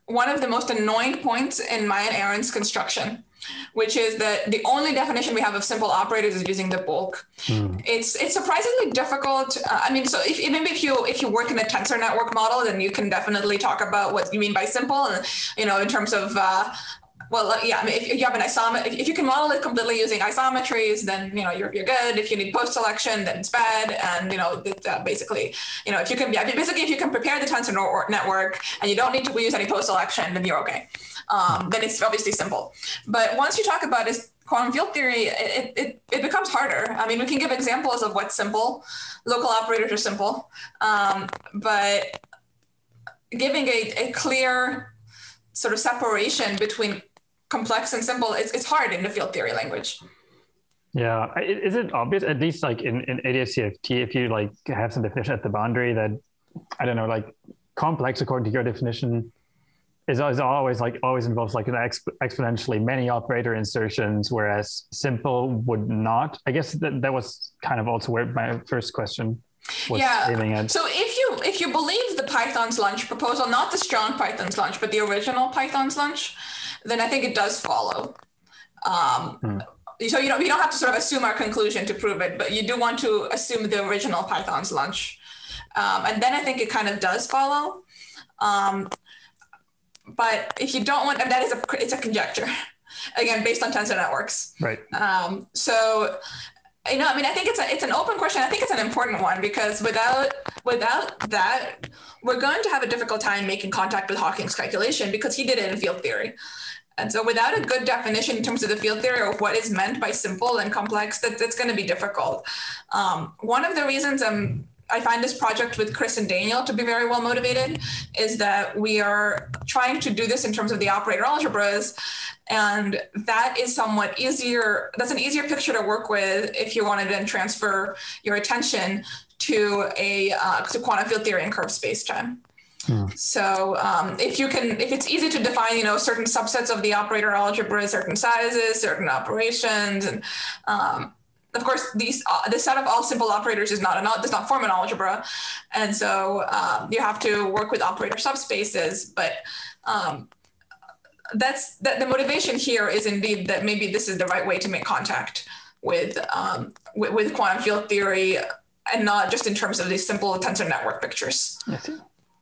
one of the most annoying points in Mayan-Aaron's construction, which is that the only definition we have of simple operators is using the bulk. Mm. It's it's surprisingly difficult. Uh, I mean, so if, maybe if you if you work in a tensor network model, then you can definitely talk about what you mean by simple, and you know, in terms of uh, well, yeah, I mean, if, if you have an isometry, if you can model it completely using isometries, then you know you're you're good. If you need post selection, then it's bad. And you know, it, uh, basically, you know, if you can, yeah, basically, if you can prepare the tensor network and you don't need to use any post selection, then you're okay. Um, then it's obviously simple. But once you talk about is quantum field theory, it, it, it becomes harder. I mean, we can give examples of what's simple. Local operators are simple. Um, but giving a, a clear sort of separation between complex and simple, it's, it's hard in the field theory language. Yeah. Is it obvious, at least like in, in A D S C F T, if you like have some definition at the boundary that, I don't know, like complex according to your definition, is always like always involves like an exp exponentially many operator insertions, whereas simple would not. I guess that that was kind of also where my first question was yeah. aiming at. So if you if you believe the Python's lunch proposal, not the strong Python's lunch, but the original Python's lunch, then I think it does follow. Um, hmm. So you don't you don't have to sort of assume our conclusion to prove it, but you do want to assume the original Python's lunch, um, and then I think it kind of does follow. Um, But if you don't want, and that is a, it's a conjecture, again, based on tensor networks. Right. Um, so, you know, I mean, I think it's a, it's an open question. I think it's an important one because without, without that, we're going to have a difficult time making contact with Hawking's calculation because he did it in field theory. And so without a good definition in terms of the field theory of what is meant by simple and complex, that, that's going to be difficult. Um, one of the reasons I'm, I find this project with Chris and Daniel to be very well motivated is that we are trying to do this in terms of the operator algebras. And that is somewhat easier. That's an easier picture to work with if you want to then transfer your attention to a uh, to quantum field theory and curved spacetime. Hmm. So um, if you can, if it's easy to define, you know, certain subsets of the operator algebra, certain sizes, certain operations, and um, of course, these uh, the set of all simple operators is not an does not form an algebra, and so um, you have to work with operator subspaces. But um, that's that the motivation here is indeed that maybe this is the right way to make contact with um, with, with quantum field theory, and not just in terms of these simple tensor network pictures. I see.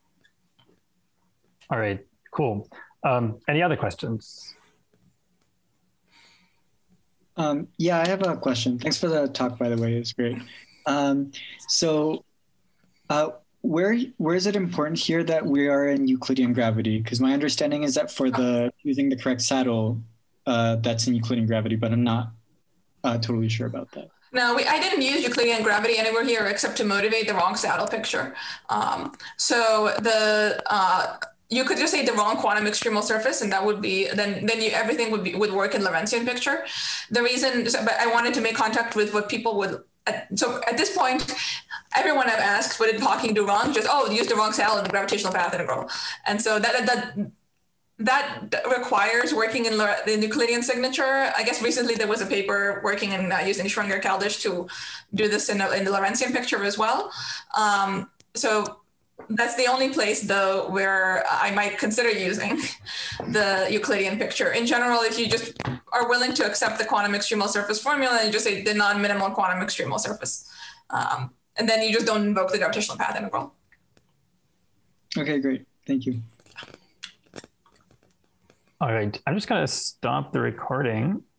All right, cool. Um, any other questions? Um, yeah, I have a question. Thanks for the talk, by the way. It's great. Um, so uh, where where is it important here that we are in Euclidean gravity? Because my understanding is that for the using the correct saddle, uh, that's in Euclidean gravity, but I'm not uh, totally sure about that. No, we, I didn't use Euclidean gravity anywhere here except to motivate the wrong saddle picture. Um, so the uh, you could just say the wrong quantum extremal surface, and that would be then then you, everything would be would work in Lorentzian picture. The reason, but I wanted to make contact with what people would. So at this point, everyone I've asked, what did Hawking do wrong? Just oh, use the wrong saddle in the gravitational path integral, and so that that. That requires working in the Euclidean signature. I guess recently there was a paper working in uh, using Schwinger-Keldysh to do this in, a, in the Lorentzian picture as well. Um, so that's the only place, though, where I might consider using the Euclidean picture. In general, if you just are willing to accept the quantum extremal surface formula, and you just say the non-minimal quantum extremal surface. Um, and then you just don't invoke the gravitational path integral. Okay, great. Thank you. All right, I'm just gonna stop the recording